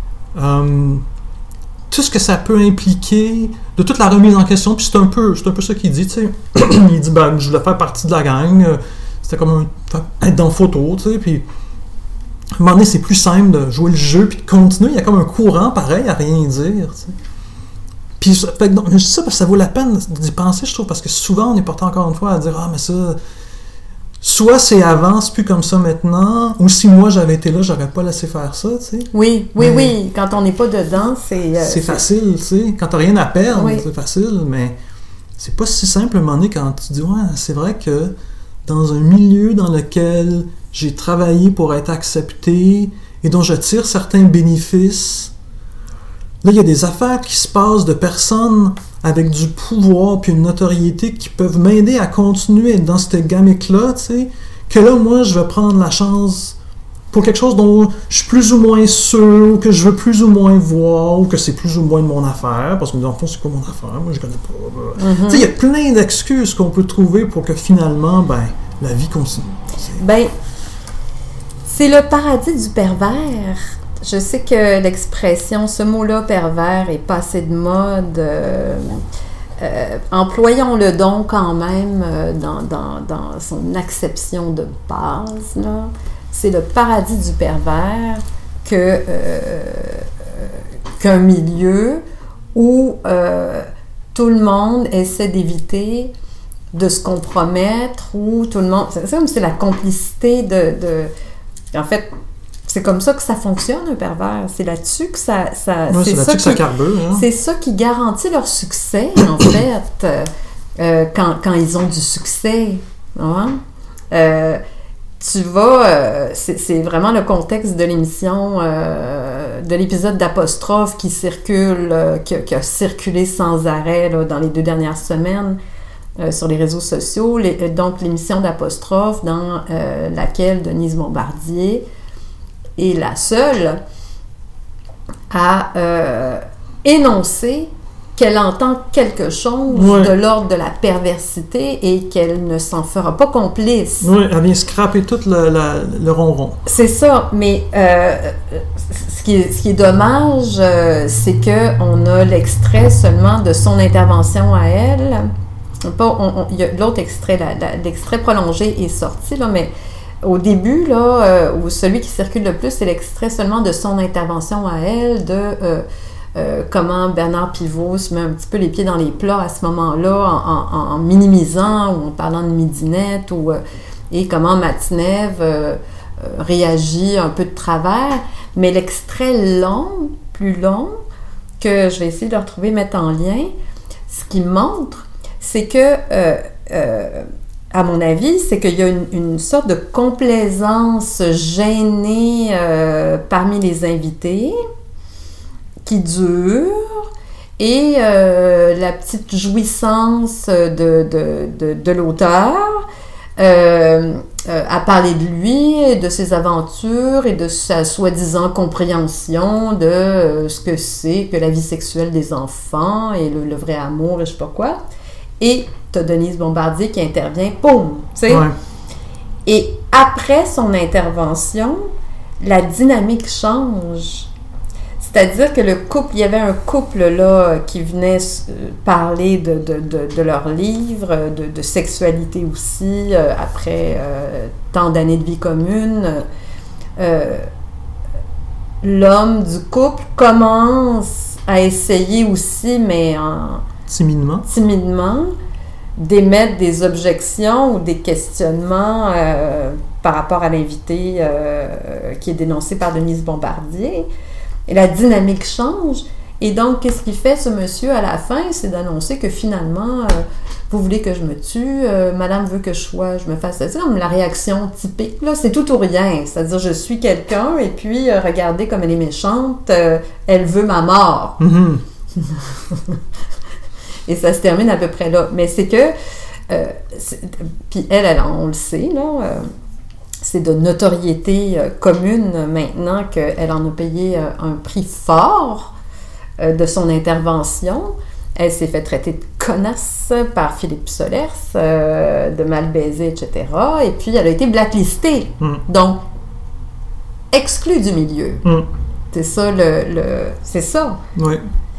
tout ce que ça peut impliquer, de toute la remise en question, puis c'est un peu ça qu'il dit, tu sais. Il dit, ben, je voulais faire partie de la gang, c'était comme être dans photo, tu sais, puis à un moment donné, c'est plus simple de jouer le jeu, puis de continuer, il y a comme un courant pareil à rien dire, tu sais. Puis, fait que, je dis ça parce que ça vaut la peine d'y penser, je trouve, parce que souvent, on est porté encore une fois à dire « Ah, mais ça, soit c'est avant, c'est plus comme ça maintenant, ou si moi j'avais été là, j'aurais pas laissé faire ça, tu sais. » Oui. Quand on n'est pas dedans, c'est facile, tu sais. Quand t'as rien à perdre, oui. C'est facile, mais c'est pas si simple à un moment donné quand tu dis « Ouais, c'est vrai que dans un milieu dans lequel j'ai travaillé pour être accepté et dont je tire certains bénéfices, là, il y a des affaires qui se passent de personnes avec du pouvoir puis une notoriété qui peuvent m'aider à continuer à être dans cette gamique-là, tu sais, que là, moi, je vais prendre la chance pour quelque chose dont je suis plus ou moins sûr, ou que je veux plus ou moins voir, ou que c'est plus ou moins de mon affaire, parce que dans le fond, c'est pas mon affaire, moi, je connais pas. Mm-hmm. Tu sais, il y a plein d'excuses qu'on peut trouver pour que finalement, la vie continue. C'est le paradis du pervers. Je sais que l'expression, ce mot-là, pervers, est passé de mode. Employons-le donc quand même dans son acception de base, là. C'est le paradis du pervers qu'un milieu où tout le monde essaie d'éviter de se compromettre, où tout le monde... C'est comme c'est la complicité en fait, c'est comme ça que ça fonctionne, un pervers. C'est là-dessus que ça oui, c'est là-dessus que ça carbure. Hein? C'est ça qui garantit leur succès, en fait, quand ils ont du succès. Hein? Tu vas... c'est vraiment le contexte de l'émission, de l'épisode d'Apostrophe qui circule, qui a circulé sans arrêt là, dans les 2 dernières semaines sur les réseaux sociaux. Donc, l'émission d'Apostrophe dans laquelle Denise Bombardier est la seule à énoncer qu'elle entend quelque chose de l'ordre de la perversité et qu'elle ne s'en fera pas complice. Oui, elle vient scraper tout le ronron. C'est ça, mais ce qui est dommage, c'est qu'on a l'extrait seulement de son intervention à elle. Il y a l'autre extrait, l'extrait prolongé est sorti, là, mais au début, là, où celui qui circule le plus, c'est l'extrait seulement de son intervention à elle, de comment Bernard Pivot se met un petit peu les pieds dans les plats à ce moment-là, en minimisant ou en parlant de midinette, et comment Matinev réagit un peu de travers. Mais l'extrait plus long, que je vais essayer de retrouver, mettre en lien, ce qui montre, c'est que, à mon avis, c'est qu'il y a une sorte de complaisance gênée parmi les invités qui dure, et la petite jouissance de l'auteur à parler de lui, de ses aventures et de sa soi-disant compréhension de ce que c'est que la vie sexuelle des enfants et le vrai amour et je sais pas quoi. Et t'as Denise Bombardier qui intervient, boum, tu sais. Ouais. Et après son intervention, la dynamique change. C'est-à-dire que il y avait un couple là qui venait parler de leur livre, de sexualité aussi, après tant d'années de vie commune. L'homme du couple commence à essayer aussi, mais timidement, d'émettre des objections ou des questionnements par rapport à l'invité qui est dénoncé par Denise Bombardier. Et la dynamique change. Et donc, qu'est-ce qu'il fait, ce monsieur, à la fin? C'est d'annoncer que finalement, vous voulez que je me tue, madame veut que je me fasse... C'est comme la réaction typique, là, c'est tout ou rien. C'est-à-dire, je suis quelqu'un, et puis, regardez comme elle est méchante, elle veut ma mort. Mm-hmm. Et ça se termine à peu près là. Mais c'est que... puis elle, on le sait, là... c'est de notoriété commune maintenant qu'elle en a payé un prix fort de son intervention. Elle s'est fait traiter de connasse par Philippe Solers, de mal baisée, etc. Et puis, elle a été blacklistée. Donc, exclue du milieu. C'est ça, c'est ça. Oui.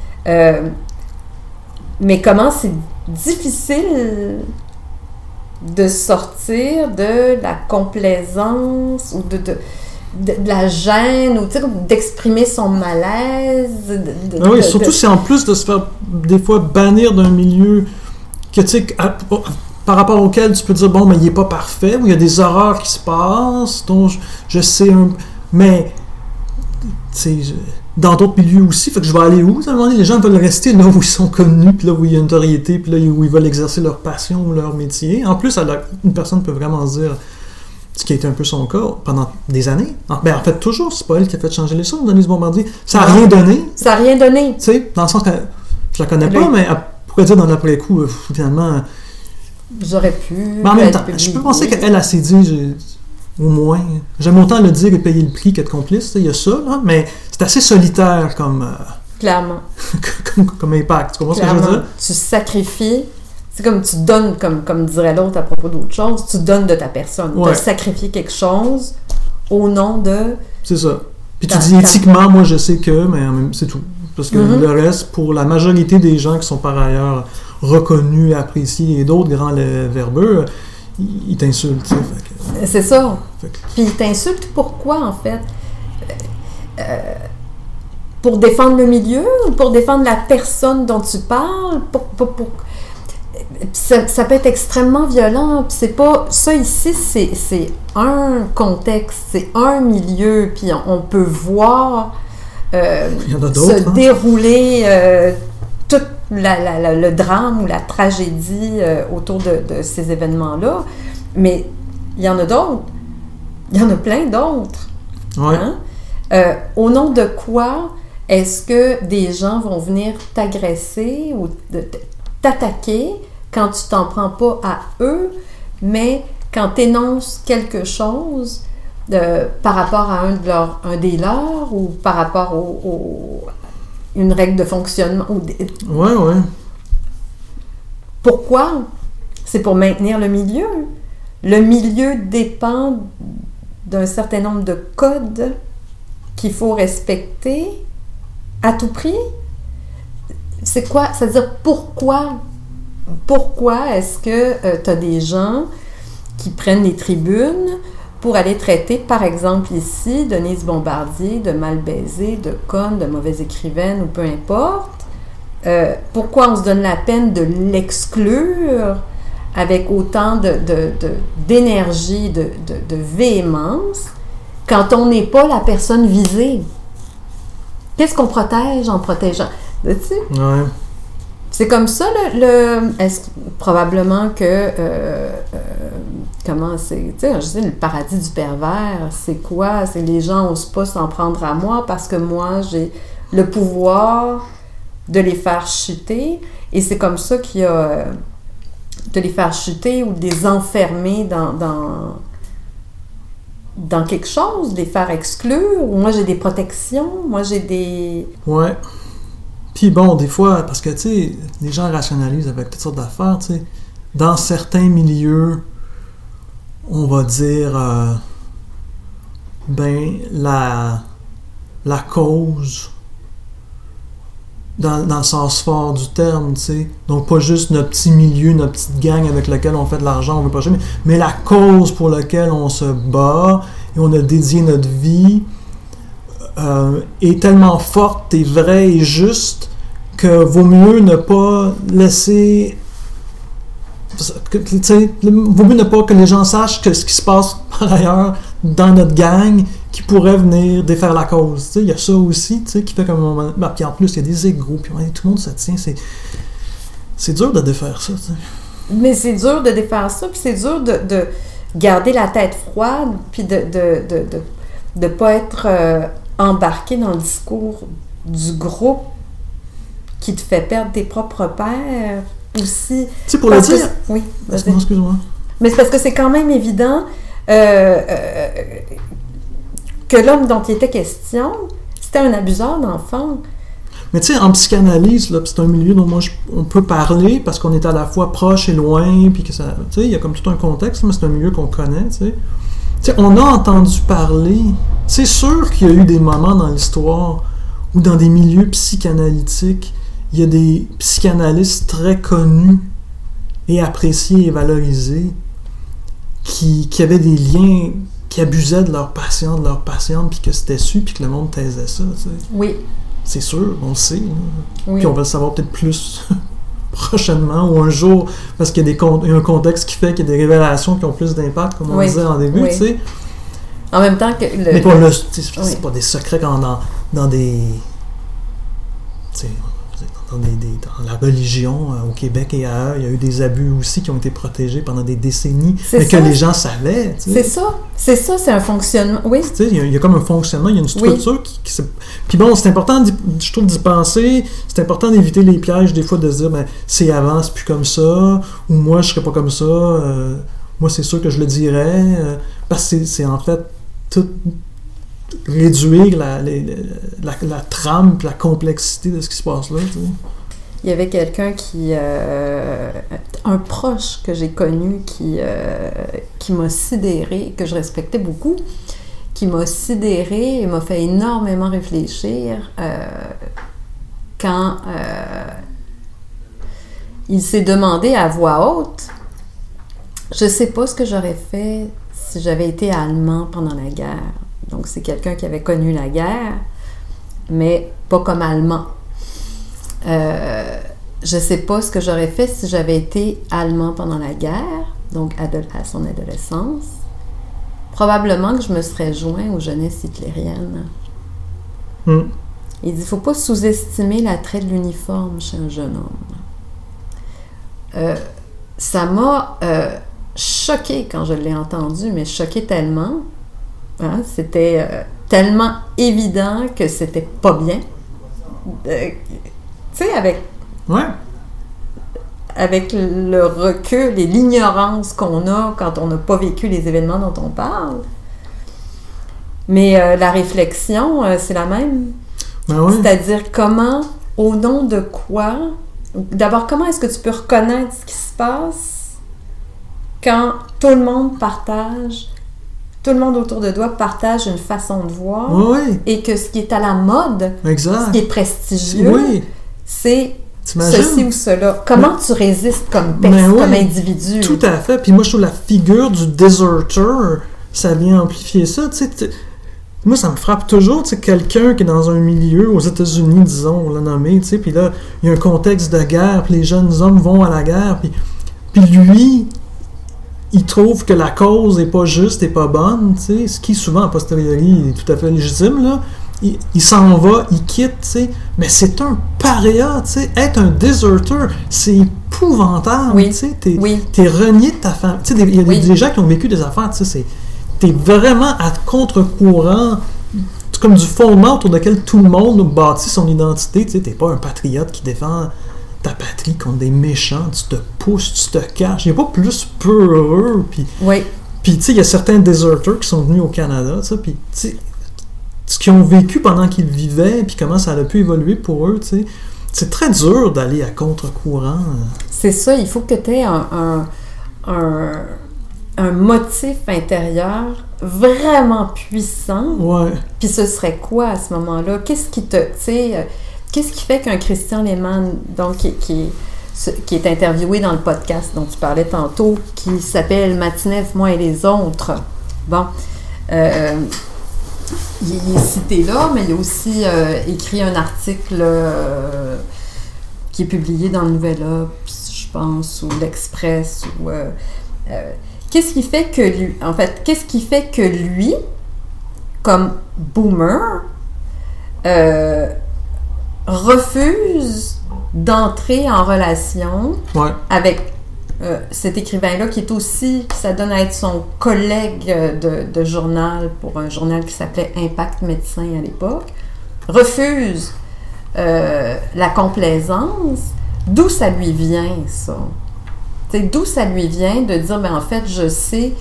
Mais comment c'est difficile de sortir de la complaisance ou de la gêne ou d'exprimer son malaise. Oui, surtout c'est en plus de se faire des fois bannir d'un milieu que tu sais par rapport auquel tu peux dire bon mais il est pas parfait ou il y a des horreurs qui se passent dont je sais mais tu sais dans d'autres milieux aussi, fait que je vais aller où? À un moment donné, les gens veulent rester là où ils sont connus, puis là où il y a une notoriété, puis là où ils veulent exercer leur passion ou leur métier. En plus, une personne peut vraiment se dire, ce qui a été un peu son cas pendant des années. En fait, toujours, c'est pas elle qui a fait changer les choses, Denise Bombardier. Ça n'a rien donné. Ça n'a rien donné. Tu sais, dans le sens que je la connais pas, mais elle pourrait dire dans l'après-coup, finalement... J'aurais pu... Mais en même temps, je peux penser qu'elle s'est dit... Au moins. J'aime autant le dire et payer le prix qu'être complice. Il y a ça, là, mais c'est assez solitaire comme... Clairement. comme impact. Tu comprends ce que je veux dire? Tu sacrifies. C'est comme tu donnes, comme dirait l'autre à propos d'autre chose, tu donnes de ta personne. Tu as sacrifié quelque chose au nom de... C'est ça. Puis tu dis éthiquement, moi je sais que, mais c'est tout. Parce que le reste, pour la majorité des gens qui sont par ailleurs reconnus, appréciés et d'autres grands verbeux, ils t'insultent. C'est ça. Puis ils t'insultent pourquoi, en fait? Pour défendre le milieu ou pour défendre la personne dont tu parles? Ça peut être extrêmement violent. Puis c'est pas... Ça ici, c'est un contexte, c'est un milieu. Puis on peut voir se dérouler tout le drame ou la tragédie autour de ces événements-là. Mais il y en a d'autres. Il y en a plein d'autres. Ouais. Hein? Au nom de quoi est-ce que des gens vont venir t'agresser ou t'attaquer quand tu t'en prends pas à eux, mais quand tu énonces quelque chose par rapport à un des leurs ou par rapport une règle de fonctionnement. Ouais. Pourquoi? C'est pour maintenir le milieu. Le milieu dépend d'un certain nombre de codes qu'il faut respecter à tout prix. C'est quoi? C'est-à-dire pourquoi? Pourquoi est-ce que tu as des gens qui prennent les tribunes pour aller traiter, par exemple ici, Denise Bombardier de mal baisée, de conne, de mauvaise écrivaine ou peu importe? Pourquoi on se donne la peine de l'exclure avec autant d'énergie, de véhémence, quand on n'est pas la personne visée? Qu'est-ce qu'on protège en protégeant? Sais-tu? Ouais. C'est comme ça, probablement que... comment c'est... Tu sais, je dis, le paradis du pervers, c'est quoi? C'est les gens n'osent pas s'en prendre à moi parce que moi, j'ai le pouvoir de les faire chuter. Et c'est comme ça qu'il y a... de les faire chuter ou de les enfermer dans quelque chose, de les faire exclure. Moi, j'ai des protections. Moi, j'ai des... Ouais. Puis bon, des fois, parce que, tu sais, les gens rationalisent avec toutes sortes d'affaires, tu sais. Dans certains milieux, on va dire, la cause, dans le sens fort du terme, tu sais. Donc, pas juste notre petit milieu, notre petite gang avec laquelle on fait de l'argent, on veut pas jamais, mais la cause pour laquelle on se bat et on a dédié notre vie est tellement forte et vraie et juste que vaut mieux ne pas laisser... vaut mieux ne pas que les gens sachent que ce qui se passe par ailleurs dans notre gang qui pourrait venir défaire la cause. Il y a ça aussi qui fait qu'à un moment... puis en plus, il y a des égos, puis tout le monde se tient. C'est dur de défaire ça. T'sais. Mais c'est dur de défaire ça, puis c'est dur de garder la tête froide, puis de pas être embarqué dans le discours du groupe qui te fait perdre tes propres pères aussi. Tu sais, pour le dire... Oui, vas-y. Non, excuse-moi. Mais c'est parce que c'est quand même évident que l'homme dont il était question, c'était un abuseur d'enfants. Mais tu sais, en psychanalyse, là, c'est un milieu dont on peut parler parce qu'on est à la fois proche et loin, puis que ça... Tu sais, il y a comme tout un contexte, mais c'est un milieu qu'on connaît, tu sais. Tu sais, on a entendu parler... C'est sûr qu'il y a eu des moments dans l'histoire où dans des milieux psychanalytiques, il y a des psychanalystes très connus et appréciés et valorisés qui avaient des liens qui abusaient de leur patiente, puis que c'était su, puis que le monde taisait ça, tu sais. Oui. C'est sûr, on le sait. Là. Oui. Puis on va le savoir peut-être plus prochainement ou un jour, parce qu'il y a un contexte qui fait qu'il y a des révélations qui ont plus d'impact, comme on disait en début, tu sais. En même temps que... Mais c'est pas des secrets quand dans des... Tu sais, dans la religion au Québec et ailleurs, il y a eu des abus aussi qui ont été protégés pendant des décennies, mais que les gens savaient. Tu sais. C'est ça, c'est un fonctionnement. Oui. Tu sais, il y a comme un fonctionnement, il y a une structure qui se... Puis bon, c'est important, je trouve, d'y penser. C'est important d'éviter les pièges, des fois, de se dire, ben, c'est avant, c'est plus comme ça, ou moi, je serais pas comme ça. Moi, c'est sûr que je le dirais. Parce que c'est en fait tout réduire la trame et la complexité de ce qui se passe là. Tu sais. Il y avait quelqu'un un proche que j'ai connu qui m'a sidéré, que je respectais beaucoup, qui m'a sidéré et m'a fait énormément réfléchir quand il s'est demandé à voix haute, je sais pas ce que j'aurais fait si j'avais été allemand pendant la guerre. Donc, c'est quelqu'un qui avait connu la guerre, mais pas comme allemand. Je sais pas ce que j'aurais fait si j'avais été allemand pendant la guerre, donc à son adolescence. Probablement que je me serais joint aux jeunesses hitlériennes. Il dit, il ne faut pas sous-estimer l'attrait de l'uniforme chez un jeune homme. Ça m'a choquée quand je l'ai entendu, mais choquée tellement... Hein, c'était tellement évident que c'était pas bien. Tu sais, avec le recul et l'ignorance qu'on a quand on n'a pas vécu les événements dont on parle. Mais la réflexion, c'est la même. Ben oui. C'est-à-dire comment, au nom de quoi... D'abord, comment est-ce que tu peux reconnaître ce qui se passe quand tout le monde autour de toi partage une façon de voir, et que ce qui est à la mode, ce qui est prestigieux, c'est ceci ou cela. Comment tu résistes comme individu? Tout à fait. Puis moi, je trouve la figure du deserter, ça vient amplifier ça. Moi, ça me frappe toujours, quelqu'un qui est dans un milieu, aux États-Unis, disons, on l'a nommé, puis là, il y a un contexte de guerre, puis les jeunes hommes vont à la guerre, puis lui... il trouve que la cause n'est pas juste et pas bonne, tu sais, ce qui souvent a posteriori est tout à fait légitime, là. Il s'en va, il quitte, tu sais, mais c'est un paria, tu sais, être un deserter, c'est épouvantable, tu sais, t'es renié de ta famille, tu sais, il y a des gens qui ont vécu des affaires, tu sais, t'es vraiment à contre-courant, c'est comme du fondement autour duquel tout le monde bâtit son identité, tu sais, t'es pas un patriote qui défend ta patrie contre des méchants, tu te pousses, tu te caches. Il n'y a pas plus peureux. Puis, tu sais, il y a certains deserters qui sont venus au Canada, puis, tu sais, ce qu'ils ont vécu pendant qu'ils vivaient, puis comment ça a pu évoluer pour eux, tu sais. C'est très dur d'aller à contre-courant. C'est ça, il faut que tu aies un motif intérieur vraiment puissant. Puis ce serait quoi à ce moment-là? Qu'est-ce qui te... Tu sais... Qu'est-ce qui fait qu'un Christian Lehmann, donc qui est interviewé dans le podcast dont tu parlais tantôt, qui s'appelle Matinev, moi et les autres, bon, il est cité là, mais il a aussi écrit un article qui est publié dans le Nouvel Obs, je pense, ou l'Express, ou qu'est-ce qui fait que lui, comme boomer, refuse d'entrer en relation avec cet écrivain-là qui s'adonne à être son collègue de journal pour un journal qui s'appelait Impact Médecin à l'époque, refuse la complaisance. D'où ça lui vient, ça? T'sais, d'où ça lui vient de dire, en fait, je sais...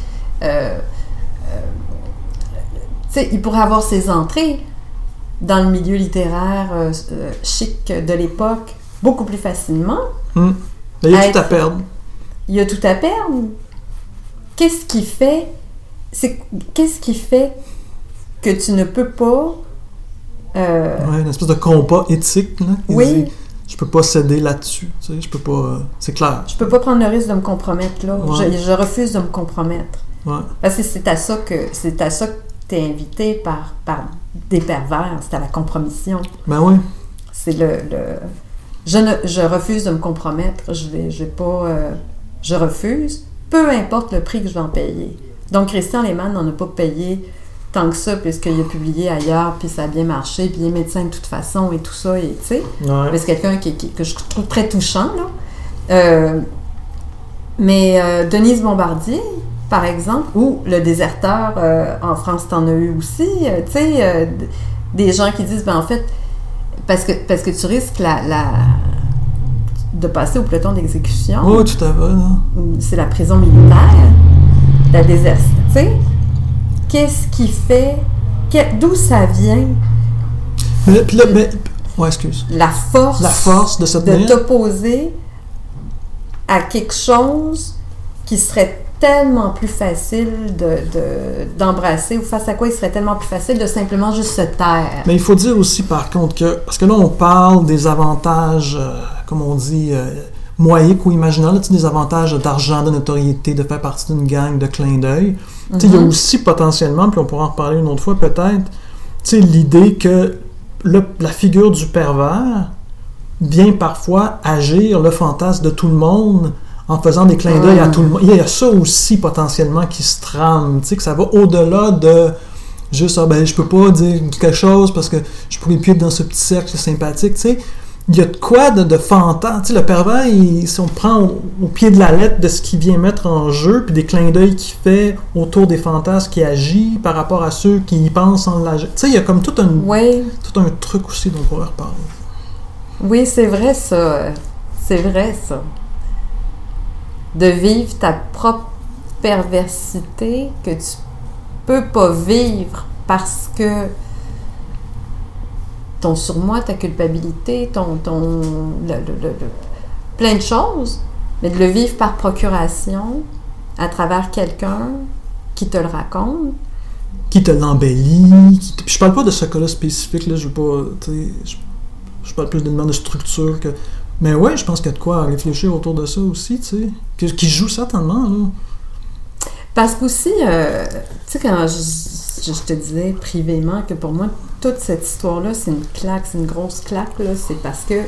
il pourrait avoir ses entrées dans le milieu littéraire chic de l'époque beaucoup plus facilement. Il y a tout à perdre. Il y a tout à perdre. Qu'est-ce qui fait que tu ne peux pas... une espèce de combat éthique, là. Dit, je peux pas céder là-dessus. Tu sais, je peux pas... c'est clair. Je peux pas prendre le risque de me compromettre, là. Je refuse de me compromettre. Ouais. Parce que c'est à ça que t'es invité par des pervers, c'est à la compromission. Ben oui. C'est je refuse de me compromettre, je refuse, peu importe le prix que je vais en payer. Donc Christian Lehmann n'en a pas payé tant que ça, puisqu'il a publié ailleurs, puis ça a bien marché, puis il est médecin de toute façon, et tout ça, et tu sais. Ouais. C'est quelqu'un que je trouve très touchant, là. Mais Denise Bombardier, par exemple, ou Le Déserteur, en France, t'en as eu aussi, tu sais, des gens qui disent, ben en fait, parce que tu risques de passer au peloton d'exécution. Oui, tout à fait. Là. C'est la prison militaire, la désertion, tu sais. Qu'est-ce qui fait... D'où ça vient? Puis là, ouais, excuse. La force de se de t'opposer à quelque chose qui serait tellement plus facile d'embrasser, ou face à quoi il serait tellement plus facile de simplement juste se taire. Mais il faut dire aussi, par contre, que... Parce que là, on parle des avantages, comme on dit, moyens ou imaginaires, là, des avantages d'argent, de notoriété, de faire partie d'une gang, de clin d'œil. Mm-hmm. Il y a aussi potentiellement, puis on pourra en reparler une autre fois peut-être, l'idée que la figure du pervers vient parfois agir le fantasme de tout le monde en faisant des clins d'œil à tout le monde. Il y a ça aussi potentiellement qui se trame, que ça va au-delà de juste je peux pas dire quelque chose parce que je pourrais plus être dans ce petit cercle sympathique, tu sais. Il y a de quoi de fantasme. Tu sais, le pervers, si on prend au pied de la lettre de ce qu'il vient mettre en jeu, puis des clins d'œil qu'il fait autour des fantasmes, qui agit par rapport à ceux qui y pensent en l'agir. Tu sais, il y a comme tout un truc aussi dont on pourrait reparler. Oui, c'est vrai ça. C'est vrai ça. De vivre ta propre perversité que tu peux pas vivre parce que ton surmoi, ta culpabilité, plein de choses, mais de le vivre par procuration à travers quelqu'un qui te le raconte. Qui te l'embellit. Je parle pas de ce cas-là spécifique, là, je veux pas, je parle plus d'une de structure que... Mais ouais, je pense qu'il y a de quoi réfléchir autour de ça aussi, tu sais, qui joue certainement, là. Parce qu'aussi, tu sais, quand je te disais privément que pour moi, toute cette histoire-là, c'est une claque, c'est une grosse claque, là, c'est parce que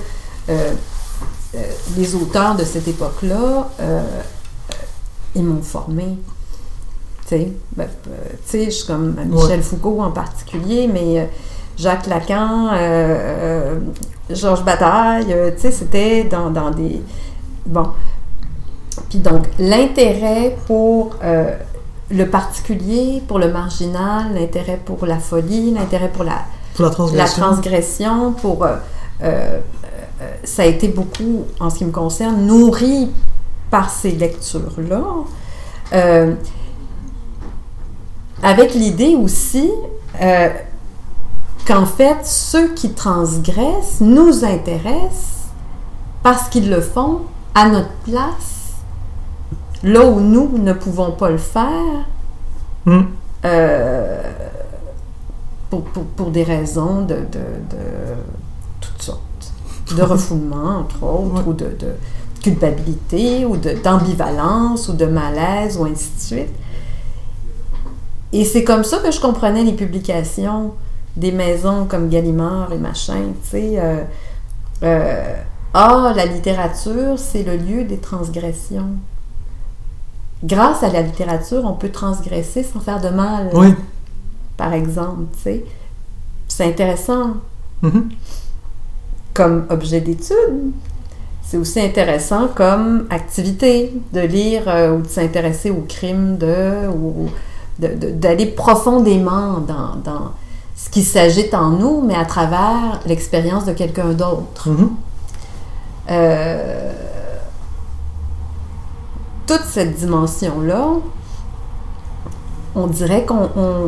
les auteurs de cette époque-là, ils m'ont formée. Tu sais, je suis comme Michel Foucault en particulier, mais Jacques Lacan, Georges Bataille, tu sais, c'était dans des... Bon. Puis donc, l'intérêt pour le particulier, pour le marginal, l'intérêt pour la folie, l'intérêt pour la transgression, pour... ça a été beaucoup, en ce qui me concerne, nourri par ces lectures-là, avec l'idée aussi qu'en fait, ceux qui transgressent nous intéressent parce qu'ils le font à notre place, là où nous ne pouvons pas le faire, pour des raisons de toutes sortes, de refoulement, entre autres, ou de culpabilité, ou d'ambivalence, ou de malaise, ou ainsi de suite. Et c'est comme ça que je comprenais les publications des maisons comme Gallimard et machin, tu sais. La littérature, c'est le lieu des transgressions. Grâce à la littérature, on peut transgresser sans faire de mal. Oui. Par exemple, tu sais. C'est intéressant. Mm-hmm. Comme objet d'étude. C'est aussi intéressant comme activité de lire ou de s'intéresser aux crimes d'aller profondément dans ce qui s'agite en nous, mais à travers l'expérience de quelqu'un d'autre. Mm-hmm. Toute cette dimension-là, on dirait que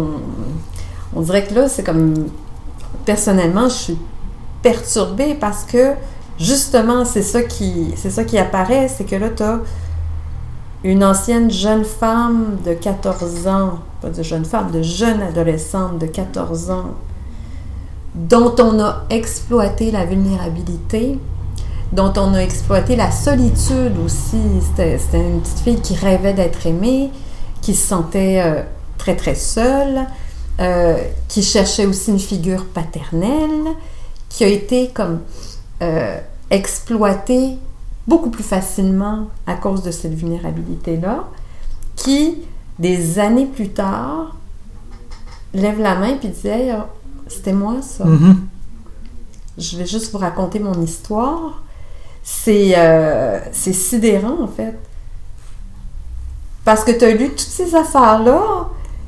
là, c'est comme... Personnellement, je suis perturbée parce que, justement, c'est ça qui apparaît, c'est que là, tu as une ancienne jeune femme de 14 ans, pas de jeune femme, de jeune adolescente de 14 ans, dont on a exploité la vulnérabilité, dont on a exploité la solitude aussi. C'était une petite fille qui rêvait d'être aimée, qui se sentait très, très seule, qui cherchait aussi une figure paternelle, qui a été comme exploitée beaucoup plus facilement à cause de cette vulnérabilité-là, qui, des années plus tard, lève la main et dit « Hey, c'était moi, ça. Mm-hmm. Je vais juste vous raconter mon histoire. » C'est sidérant, en fait. Parce que tu as lu toutes ces affaires-là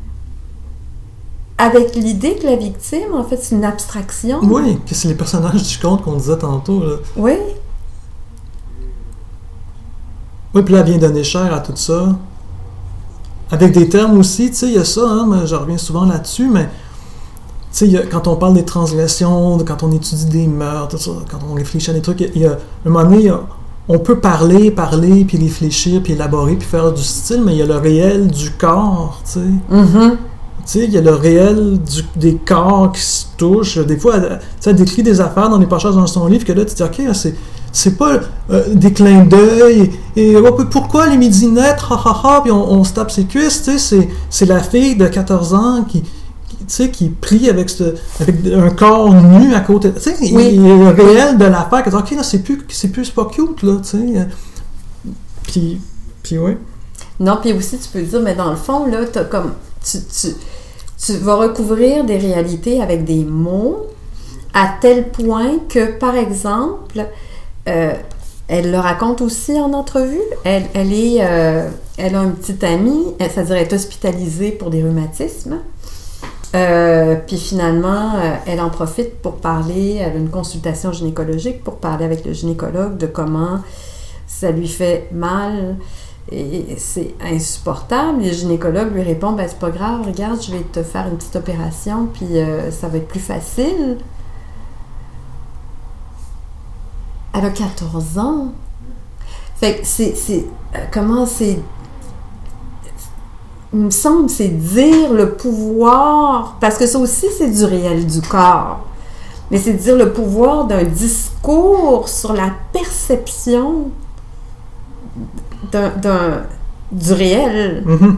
avec l'idée que la victime, en fait, c'est une abstraction. Oui, que c'est les personnages du conte qu'on disait tantôt. Là. Oui. Oui, puis là, elle vient donner cher à tout ça. Avec des termes aussi, tu sais, il y a ça, hein, je reviens souvent là-dessus, mais tu sais, quand on parle des transgressions, quand on étudie des meurtres, tout ça, quand on réfléchit à des trucs, il y a un moment donné, on peut parler, puis réfléchir, puis élaborer, puis faire du style, mais il y a le réel du corps, tu sais. Mm-hmm. Tu sais, il y a le réel des corps qui se touchent. Des fois, elle décrit des affaires dans les passages dans son livre que là, tu te dis, OK, c'est pas des clins d'œil, et pourquoi les midinettes, puis on se tape ses cuisses, tu sais, c'est la fille de 14 ans qui prie avec un corps nu à côté. Tu sais, oui. Il y a le réel de l'affaire, qui dit, OK, là, c'est pas cute, là, tu sais. Puis oui. Non, puis aussi, tu peux dire, mais dans le fond, là, t'as comme... Tu vas recouvrir des réalités avec des mots à tel point que, par exemple, elle le raconte aussi en entrevue. Elle a un petit ami, c'est-à-dire elle est hospitalisée pour des rhumatismes. Puis finalement, elle en profite pour parler, elle a une consultation gynécologique pour parler avec le gynécologue de comment ça lui fait mal et c'est insupportable. Le gynécologue lui répond, ben c'est pas grave, regarde, je vais te faire une petite opération puis ça va être plus facile. Elle a 14 ans. Fait que comment c'est... Il me semble, c'est dire le pouvoir, parce que ça aussi, c'est du réel du corps, mais c'est dire le pouvoir d'un discours sur la perception du réel. Mm-hmm.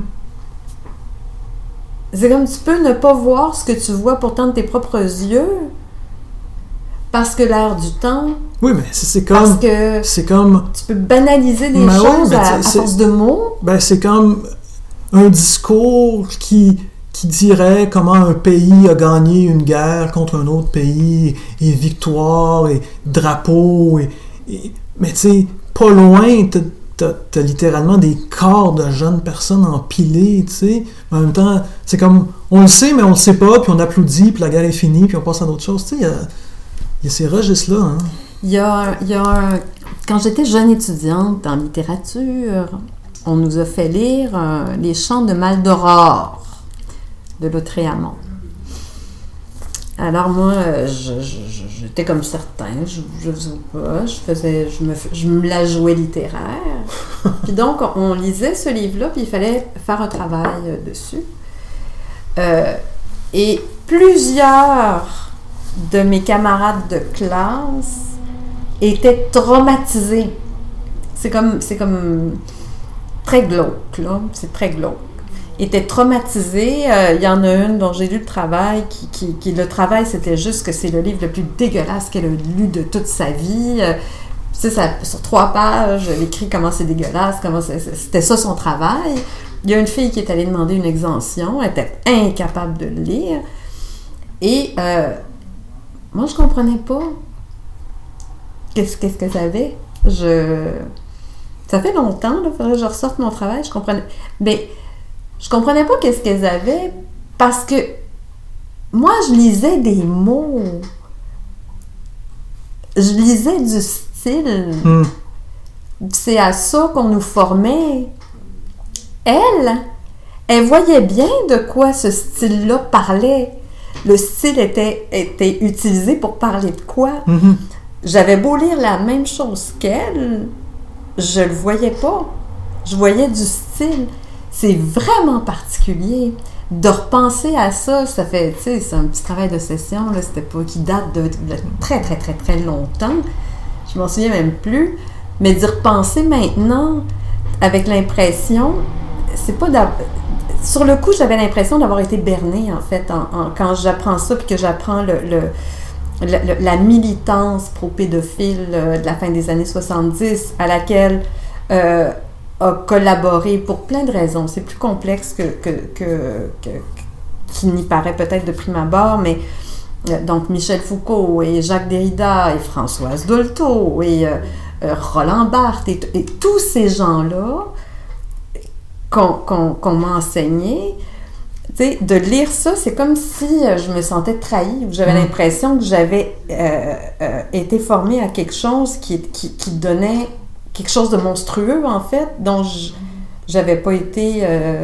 C'est comme tu peux ne pas voir ce que tu vois pourtant de tes propres yeux, parce que l'air du temps... Oui, mais c'est comme... Parce que c'est comme... tu peux banaliser des choses à force de mots. Ben, c'est comme un discours qui dirait comment un pays a gagné une guerre contre un autre pays, et victoire, et drapeau, mais tu sais, pas loin, t'as littéralement des corps de jeunes personnes empilés, tu sais. En même temps, c'est comme, on le sait, mais on le sait pas, puis on applaudit, puis la guerre est finie, puis on passe à d'autres choses, tu sais, il y a ces registres-là, hein. Il y a quand j'étais jeune étudiante en littérature, on nous a fait lire Les Chants de Maldoror de Lautréamont. Alors moi, j'étais comme certain, je faisais pas, je me la jouais littéraire. Puis donc, on lisait ce livre-là, puis il fallait faire un travail dessus. Et plusieurs de mes camarades de classe étaient traumatisés. C'est comme très glauque, là. C'est très glauque. Était traumatisée. Il y en a une dont j'ai lu le travail, qui le travail, c'était juste que c'est le livre le plus dégueulasse qu'elle a lu de toute sa vie. Tu sais, sur 3 pages, elle écrit comment c'est dégueulasse, c'était ça son travail. Il y a une fille qui est allée demander une exemption, elle était incapable de le lire. Et moi, je comprenais pas qu'est-ce que ça avait. Ça fait longtemps, il faudrait que je ressorte mon travail, je comprenais. Mais je comprenais pas qu'est-ce qu'elles avaient parce que moi, je lisais des mots. Je lisais du style. C'est à ça qu'on nous formait. Elle voyait bien de quoi ce style-là parlait. Le style était utilisé pour parler de quoi. Mm-hmm. J'avais beau lire la même chose qu'elle, je le voyais pas. Je voyais du style. C'est vraiment particulier. De repenser à ça, ça fait, tu sais, c'est un petit travail de session, là, c'était pas, qui date de très, très, très, très longtemps. Je m'en souviens même plus. Mais d'y repenser maintenant, avec l'impression, c'est pas sur le coup, j'avais l'impression d'avoir été bernée, en fait, quand j'apprends ça, puis que j'apprends la militance pro-pédophile de la fin des années 70, à laquelle a collaboré pour plein de raisons. C'est plus complexe qu'il n'y paraît peut-être de prime abord, mais donc Michel Foucault et Jacques Derrida et Françoise Dolto et Roland Barthes et tous ces gens-là qu'on m'a enseigné, tu sais, de lire ça, c'est comme si je me sentais trahie, ou j'avais l'impression que j'avais été formée à quelque chose qui donnait quelque chose de monstrueux, en fait, dont j'avais pas été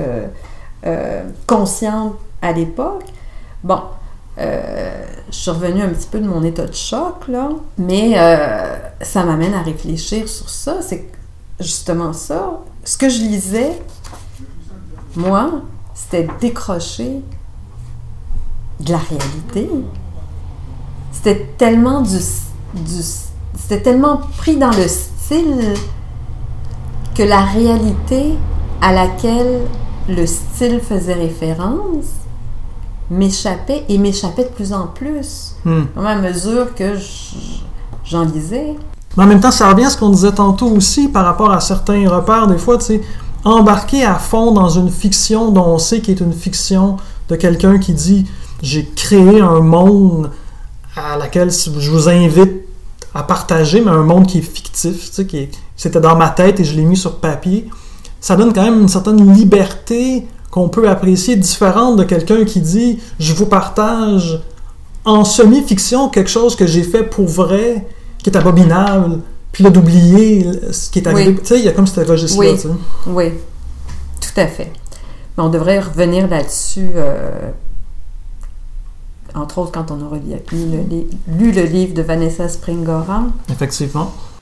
consciente à l'époque. Bon, je suis revenue un petit peu de mon état de choc, là, mais ça m'amène à réfléchir sur ça. C'est justement ça. Ce que je lisais, moi, c'était décroché de la réalité. C'était tellement c'était tellement pris dans le style que la réalité à laquelle le style faisait référence m'échappait de plus en plus, à mesure que j'en lisais. Mais en même temps, ça revient à ce qu'on disait tantôt aussi par rapport à certains repères. Des fois, tu sais, embarquer à fond dans une fiction dont on sait qu'elle est une fiction de quelqu'un qui dit « J'ai créé un monde à laquelle je vous invite à partager, mais un monde qui est fictif, tu sais, c'était dans ma tête et je l'ai mis sur papier », ça donne quand même une certaine liberté qu'on peut apprécier, différente de quelqu'un qui dit « Je vous partage en semi-fiction quelque chose que j'ai fait pour vrai, qui est abominable, puis là d'oublier ce qui est arrivé. » Oui. Tu sais, il y a comme ce registre-là. Oui, tu sais. oui, tout à fait. Mais on devrait revenir là-dessus, entre autres quand on aura lu le livre de Vanessa Springora. Effectivement.